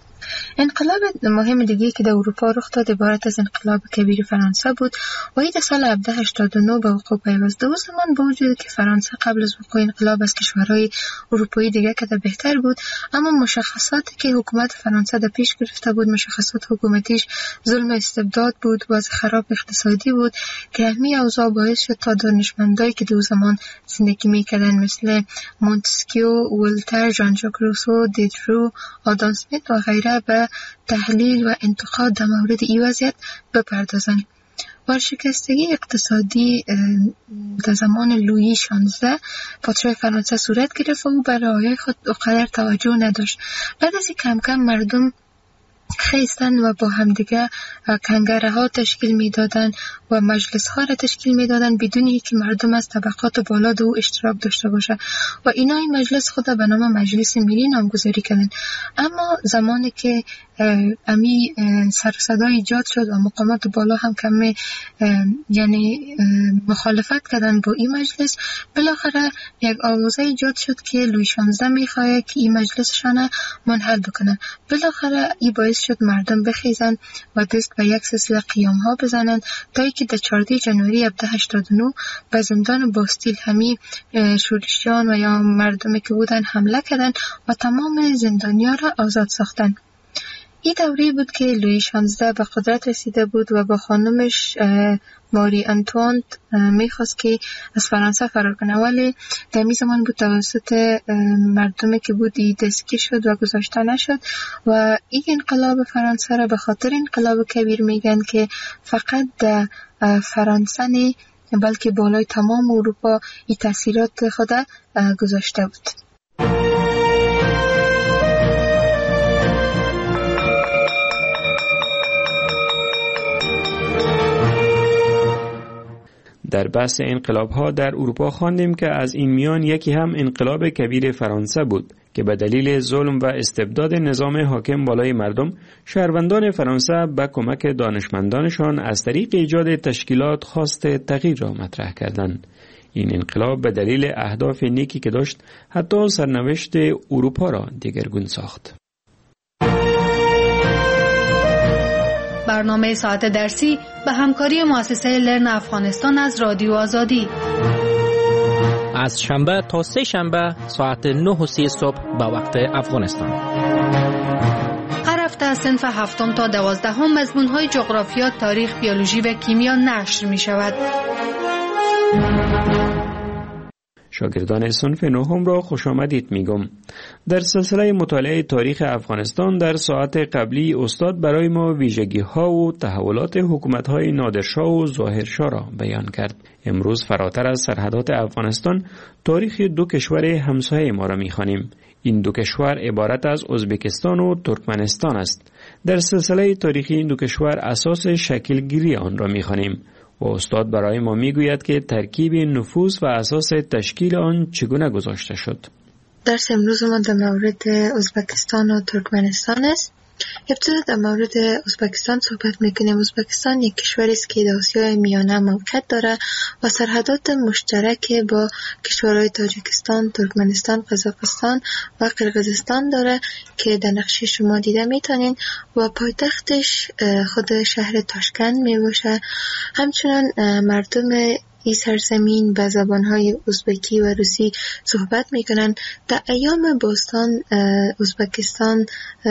انقلاب مهم دیگه که در اروپا رخ داد عبارت از انقلاب کبیر فرانسه بود و این در سال 1789 به وقوع پیوست. او زمان با وجود که فرانسه قبل از وقوع انقلاب از کشورهای اروپایی دیگه که بهتر بود، اما مشخصاتی که حکومت فرانسه در پیش گرفته بود، مشخصات حکومتیش ظلم استبداد بود، وضع خراب اقتصادی بود که همین اوضاع باعث شد تا دانشمندایی که در زمان زندگی میکردن مثل مونتسکیو، ولتر، ژان ژاک روسو، دیدرو، آدام اسمیت و غیره به تحلیل و انتقاد در مورد این وضعیت بپردازند. ورشکستگی اقتصادی در زمان لویی 16 پادشاه فرانسه صورت گرفت و او به رعایای خود اونقدر توجه نداشت. بعد از کم کم مردم خیستن و با همدیگه کنگره ها تشکیل میدادن و مجلس ها را تشکیل میدادن بدون اینکه مردم از طبقات بالا دو اشتراک داشته باشه و اینا این مجلس خود به نام مجلس ملی نامگذاری کردن. اما زمانی که امی سر صدا ایجاد شد و مقامات بالا هم کمی یعنی مخالفت کردن با این مجلس، بالاخره یک آوازه ایجاد شد که لویی 16 میخواد که این مجلسشان منحل بکنه. بالاخره این باعث شد مردم بخیزن و دست به یک سلسله قیام ها بزنن تا اینکه در 14 جنوری 1789 به زندان باستیل همی شورشیان و یا مردمی که بودن حمله کردن و تمام زندانیان را آزاد ساختن. این دوری بود که لویی 16 به قدرت رسیده بود و با خانمش ماری انتوانت میخواست که از فرانسه فرار کنه، ولی در می زمان بود توسط مردمی که بود دستگیر شد و گذاشته نشد و این انقلاب فرانسه را به خاطر انقلاب کبیر میگن که فقط در فرانسه نه بلکه بالای تمام اروپا این تاثیرات خود گذاشته بود. در بحث انقلاب ها در اروپا خواندیم که از این میان یکی هم انقلاب کبیر فرانسه بود که به دلیل ظلم و استبداد نظام حاکم بالای مردم، شهروندان فرانسه به کمک دانشمندانشان از طریق ایجاد تشکیلات خواست تغییر را مطرح کردند. این انقلاب به دلیل اهداف نیکی که داشت حتی سرنوشت اروپا را دیگرگون ساخت. برنامه ساعت درسی به همکاری مؤسسه لرن افغانستان از رادیو آزادی از شنبه تا سه شنبه ساعت 9:30 صبح به وقت افغانستان. هر هفته از صنف 7 تا 12 مضمون‌های جغرافیا، تاریخ، بیولوژی و کیمیا نشر می شود. شاگردان صنف 9 را خوش آمدید میگم. در سلسله مطالعه تاریخ افغانستان در ساعت قبلی استاد برای ما ویژگی ها و تحولات حکومت های نادرشاه و ظاهرشاه را بیان کرد. امروز فراتر از سرحدات افغانستان تاریخ دو کشور همسایه ما را میخوانیم. این دو کشور عبارت از ازبکستان و ترکمنستان است. در سلسله تاریخی این دو کشور اساس شکل گیری آن را میخوانیم و استاد برای ما میگوید که ترکیب نفوس و اساس تشکیل آن چگونه گذاشته شد. درس امروز ما در مورد ازبکستان و ترکمنستان است. ابتدا در مورد ازبکستان صحبت میکنیم. ازبکستان یک کشوری است که در آسیای میانه موقعیت داره و سرحدات مشترک با کشورهای تاجیکستان، ترکمنستان، قزاقستان و قرقیزستان داره که در نقشه شما دیده میتونین و پایتختش خود شهر تاشکند میباشه. همچنان مردم این سرزمین به زبانهای ازبکی و روسی صحبت میکنن. در ایام باستان ازبکستان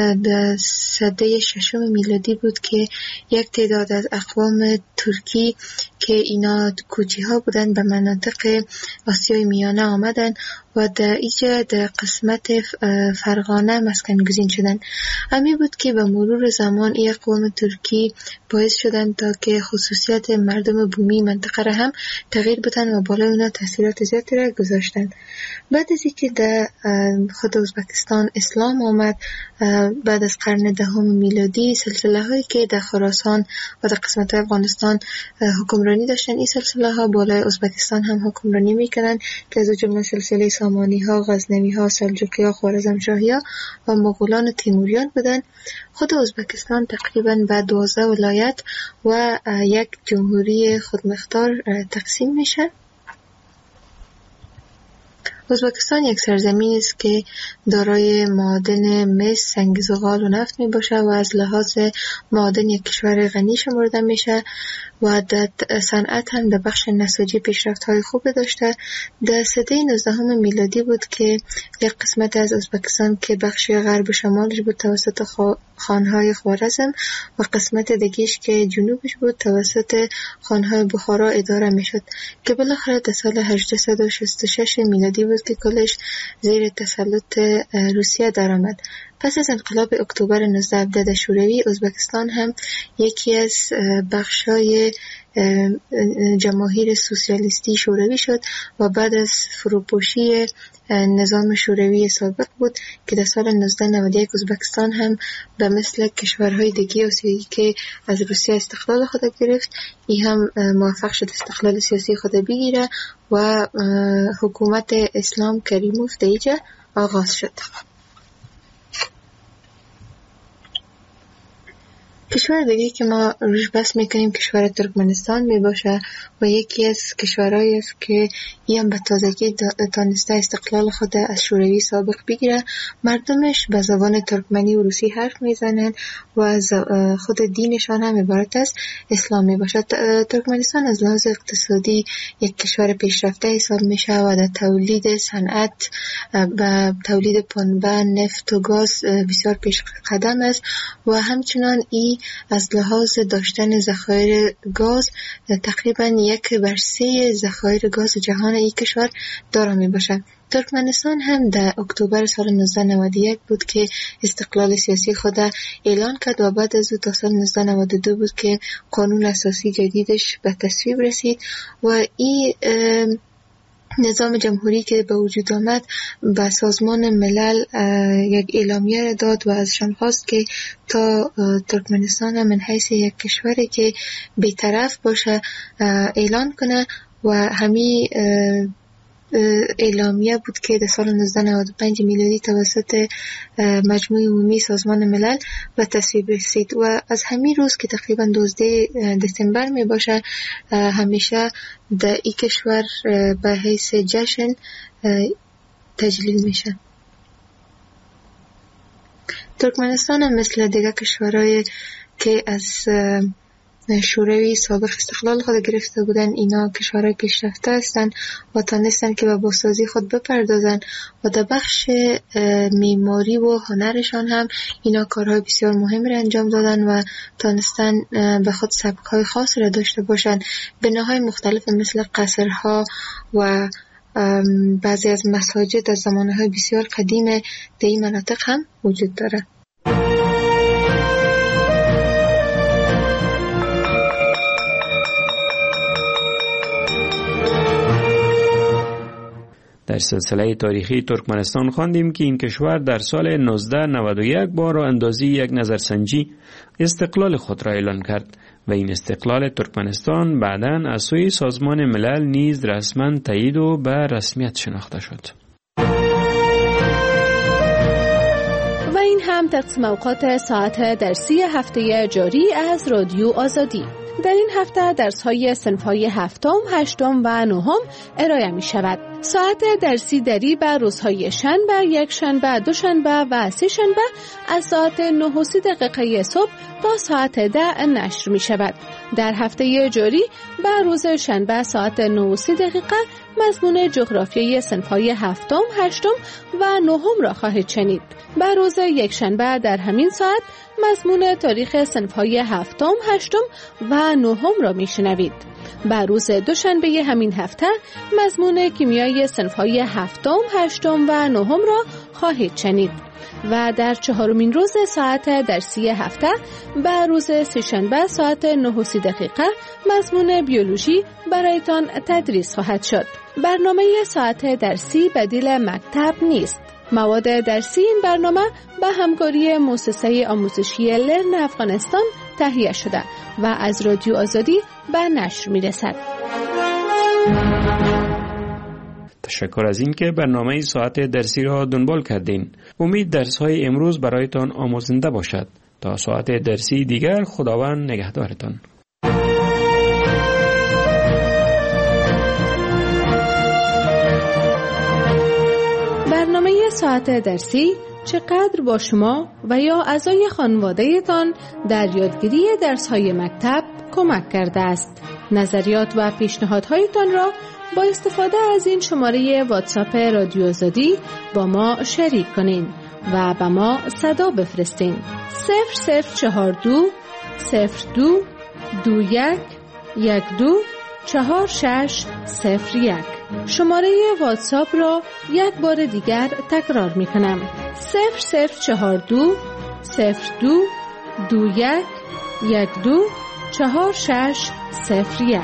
در سده 6 میلادی بود که یک تعداد از اقوام ترکی که اینا کوچی ها بودن به مناطق آسیای میانه آمدن و در اینجا در قسمت فرغانه مسکن گزین شدن. همین بود که به مرور زمان این اقوام ترکی باعث شدن تا که خصوصیت مردم بومی منطقه را هم تغییر بدن و بالای اونا تاثیرات زیادی را گذاشتن. بعد از اینکه در خود ازبکستان اسلام آمد بعد از قرن 10 میلادی، سلسله هایی که در خراسان و در قسمت افغانستان حکمرانی داشتن، این سلسله ها بالای ازبکستان هم حکمرانی میکنن که از جمله سلسله سامانی ها، غزنوی ها، سلجوقی ها، خوارزمشاهی ها و مغولان و تیموریان بودن. خود ازبکستان تقریبا به 12 ولایت و یک جمهوری خودمختار تقسیم میشه. ازبکستان یک سرزمین است که دارای معادن مس، سنگ زغال و نفت می باشه و از لحاظ معادن یک کشور غنی شمرده میشه و در صنعت هم در بخش نساجی پیشرفت‌های خوب داشته. در سده 19 میلادی بود که یک قسمت از ازبکستان که بخش غرب و شمالش بود توسط خانهای خوارزم و قسمت دیگه‌اش که جنوبش بود توسط خانهای بخارا اداره میشد که بالاخره در سال 1866 میلادی بود که کلش زیر تسلط روسیه درآمد. پس از انقلاب اکتبر 1917 شوروی، ازبکستان هم یکی از بخشای جماهیر سوسیالیستی شوروی شد و بعد از فروپاشی نظام شوروی سابق بود که در سال 1991 ازبکستان هم به مثل کشورهای دیگه آسیایی که از روسیه استقلال خود گرفت، این هم موفق شد استقلال سیاسی خود بگیره و حکومت اسلام کریموف در اینجا آغاز شد. کشور دیگه که ما روش بس میکنیم کشور ترکمنستان میباشه و یکی از کشورهایی است که این به تازگی تانسته استقلال خود از شوروی سابق بگیره. مردمش به زبان ترکمنی و روسی حرف میزنن و از خود دینشان هم عبارت از اسلام میباشه. ترکمنستان از لحاظ اقتصادی یک کشور پیشرفته حساب میشه و در تولید صنعت و تولید پنبه، نفت و گاز بسیار پیش قدم است و همچنان این از لحاظ داشتن ذخایر گاز تقریبا 1/3 ذخایر گاز جهان این کشور دارا می باشه. ترکمنستان هم در اکتبر سال 1991 بود که استقلال سیاسی خود اعلان کرد و بعد از او تا سال 1992 بود که قانون اساسی جدیدش به تصویب رسید و این نظام جمهوری که به وجود آمد به سازمان ملل یک اعلامیه را داد و ازشان خواست که تا ترکمنستان هم من حیث یک کشوری که بی‌طرف باشه اعلان کنه و همین اعلامیه بود که در سال 1995 میلادی توسط مجموعه عمومی سازمان ملل به تصویب رسید و از همین روز که تقریبا 12 دسامبر می باشه همیشه در این کشور به حیث جشن تجلیل میشه. ترکمنستان هم مثل دیگر کشورهای که از شوروی سابق استقلال خود گرفته بودن، اینا کشورهای پیشرفته هستند و تانستن که به بازسازی خود بپردازن و در بخش معماری و هنرشان هم اینا کارهای بسیار مهم را انجام دادن و تانستن به خود سبک‌های خاص را داشته باشند. بناهای مختلف مثل قصرها و بعضی از مساجد از زمانهای بسیار قدیم در این مناطق هم وجود داره. در سلسله تاریخی ترکمنستان خواندیم که این کشور در سال 1991 با راه اندازی یک نظرسنجی استقلال خود را اعلان کرد و این استقلال ترکمنستان بعداً از سوی سازمان ملل نیز رسما تایید و به رسمیت شناخته شد. و این هم تقسیم اوقات ساعت درسی هفته جاری از رادیو آزادی. در این هفته درس‌های صنف‌های هفتم، هشتم و نهم ارائه می‌شود. ساعت درسی دری بر روزهای شنبه، یکشنبه، دوشنبه و سه‌شنبه از ساعت 9:30 صبح تا ساعت 10 نشر می‌شود. در هفته جاری بر روز شنبه ساعت 9:30 مضمون جغرافیای صنف‌های هفتم، هشتم و نهم را خواهید شنید. بر روز یکشنبه در همین ساعت مضمون تاریخ صنف‌های هفتم، هشتم و نهم را میشنوید. بر روز دوشنبه همین هفته مضمون کیمیای صنف‌های هفتم، هشتم و نهم را خواهید شنید. و در چهارمین روز ساعت درسی هفته بر روز سه‌شنبه ساعت 9:30 مضمون بیولوژی برایتان تدریس خواهد شد. برنامه ساعت درسی بدیل مکتب نیست. مواد درسی این برنامه به همکاری مؤسسه آموزشی لرن افغانستان تهیه شده و از رادیو آزادی به نشر می‌رسد. تشکر از این که برنامه ساعت درسی را دنبال کردین. امید درس‌های امروز برایتان آموزنده باشد. تا ساعت درسی دیگر خداوند نگهدارتان. برنامه ساعت درسی چقدر با شما و یا اعضای خانواده‌تان در یادگیری درس‌های مکتب کمک کرده است. نظریات و پیشنهادهایتان را با استفاده از این شماره واتساپ رادیو آزادی با ما شریک کنین و به ما صدا بفرستین. 0042 02 21 12 4601. شماره واتساپ را یک بار دیگر تکرار می کنم. 0042 02 21 12 4601.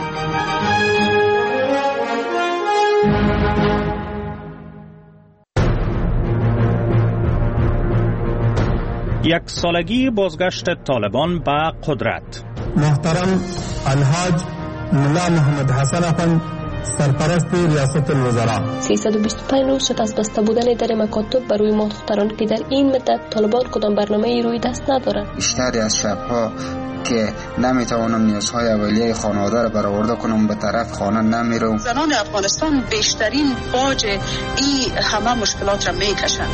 یک سالگی بازگشت طالبان به قدرت. محترم الحاج ملا محمد حسن افند سرپرست ریاست الوزراء 325 روز شد از بسته بودن در مکاتب برای ما دختران که در این مدت طالبان کدام برنامه روی دست ندارند. بیشتری از شبها که نمیتوانم نیازهای اولیه خانواده را برآورده کنم به طرف خانه نمیرم. زنان افغانستان بیشترین باج این همه مشکلات را میکشند.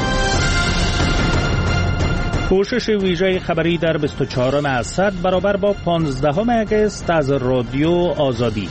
پوشش ویژه خبری در 24 اسد برابر با 15 اگست از رادیو آزادی.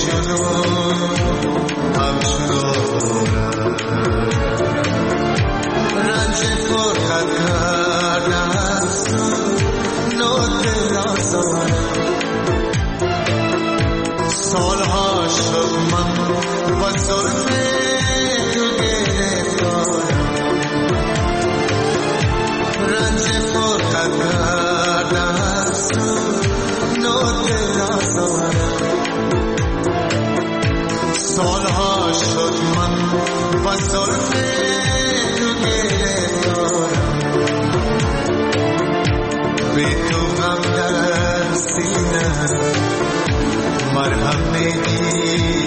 جنون همچنان رنج فرقت کردن است نوت آزارم سالها شد من با ظلم تو گرفتارم رنج فرقت کردن است نوت آزارم سالها شد من با ظلم تو گرفتارم بی تو غم در سینه مرهم میگی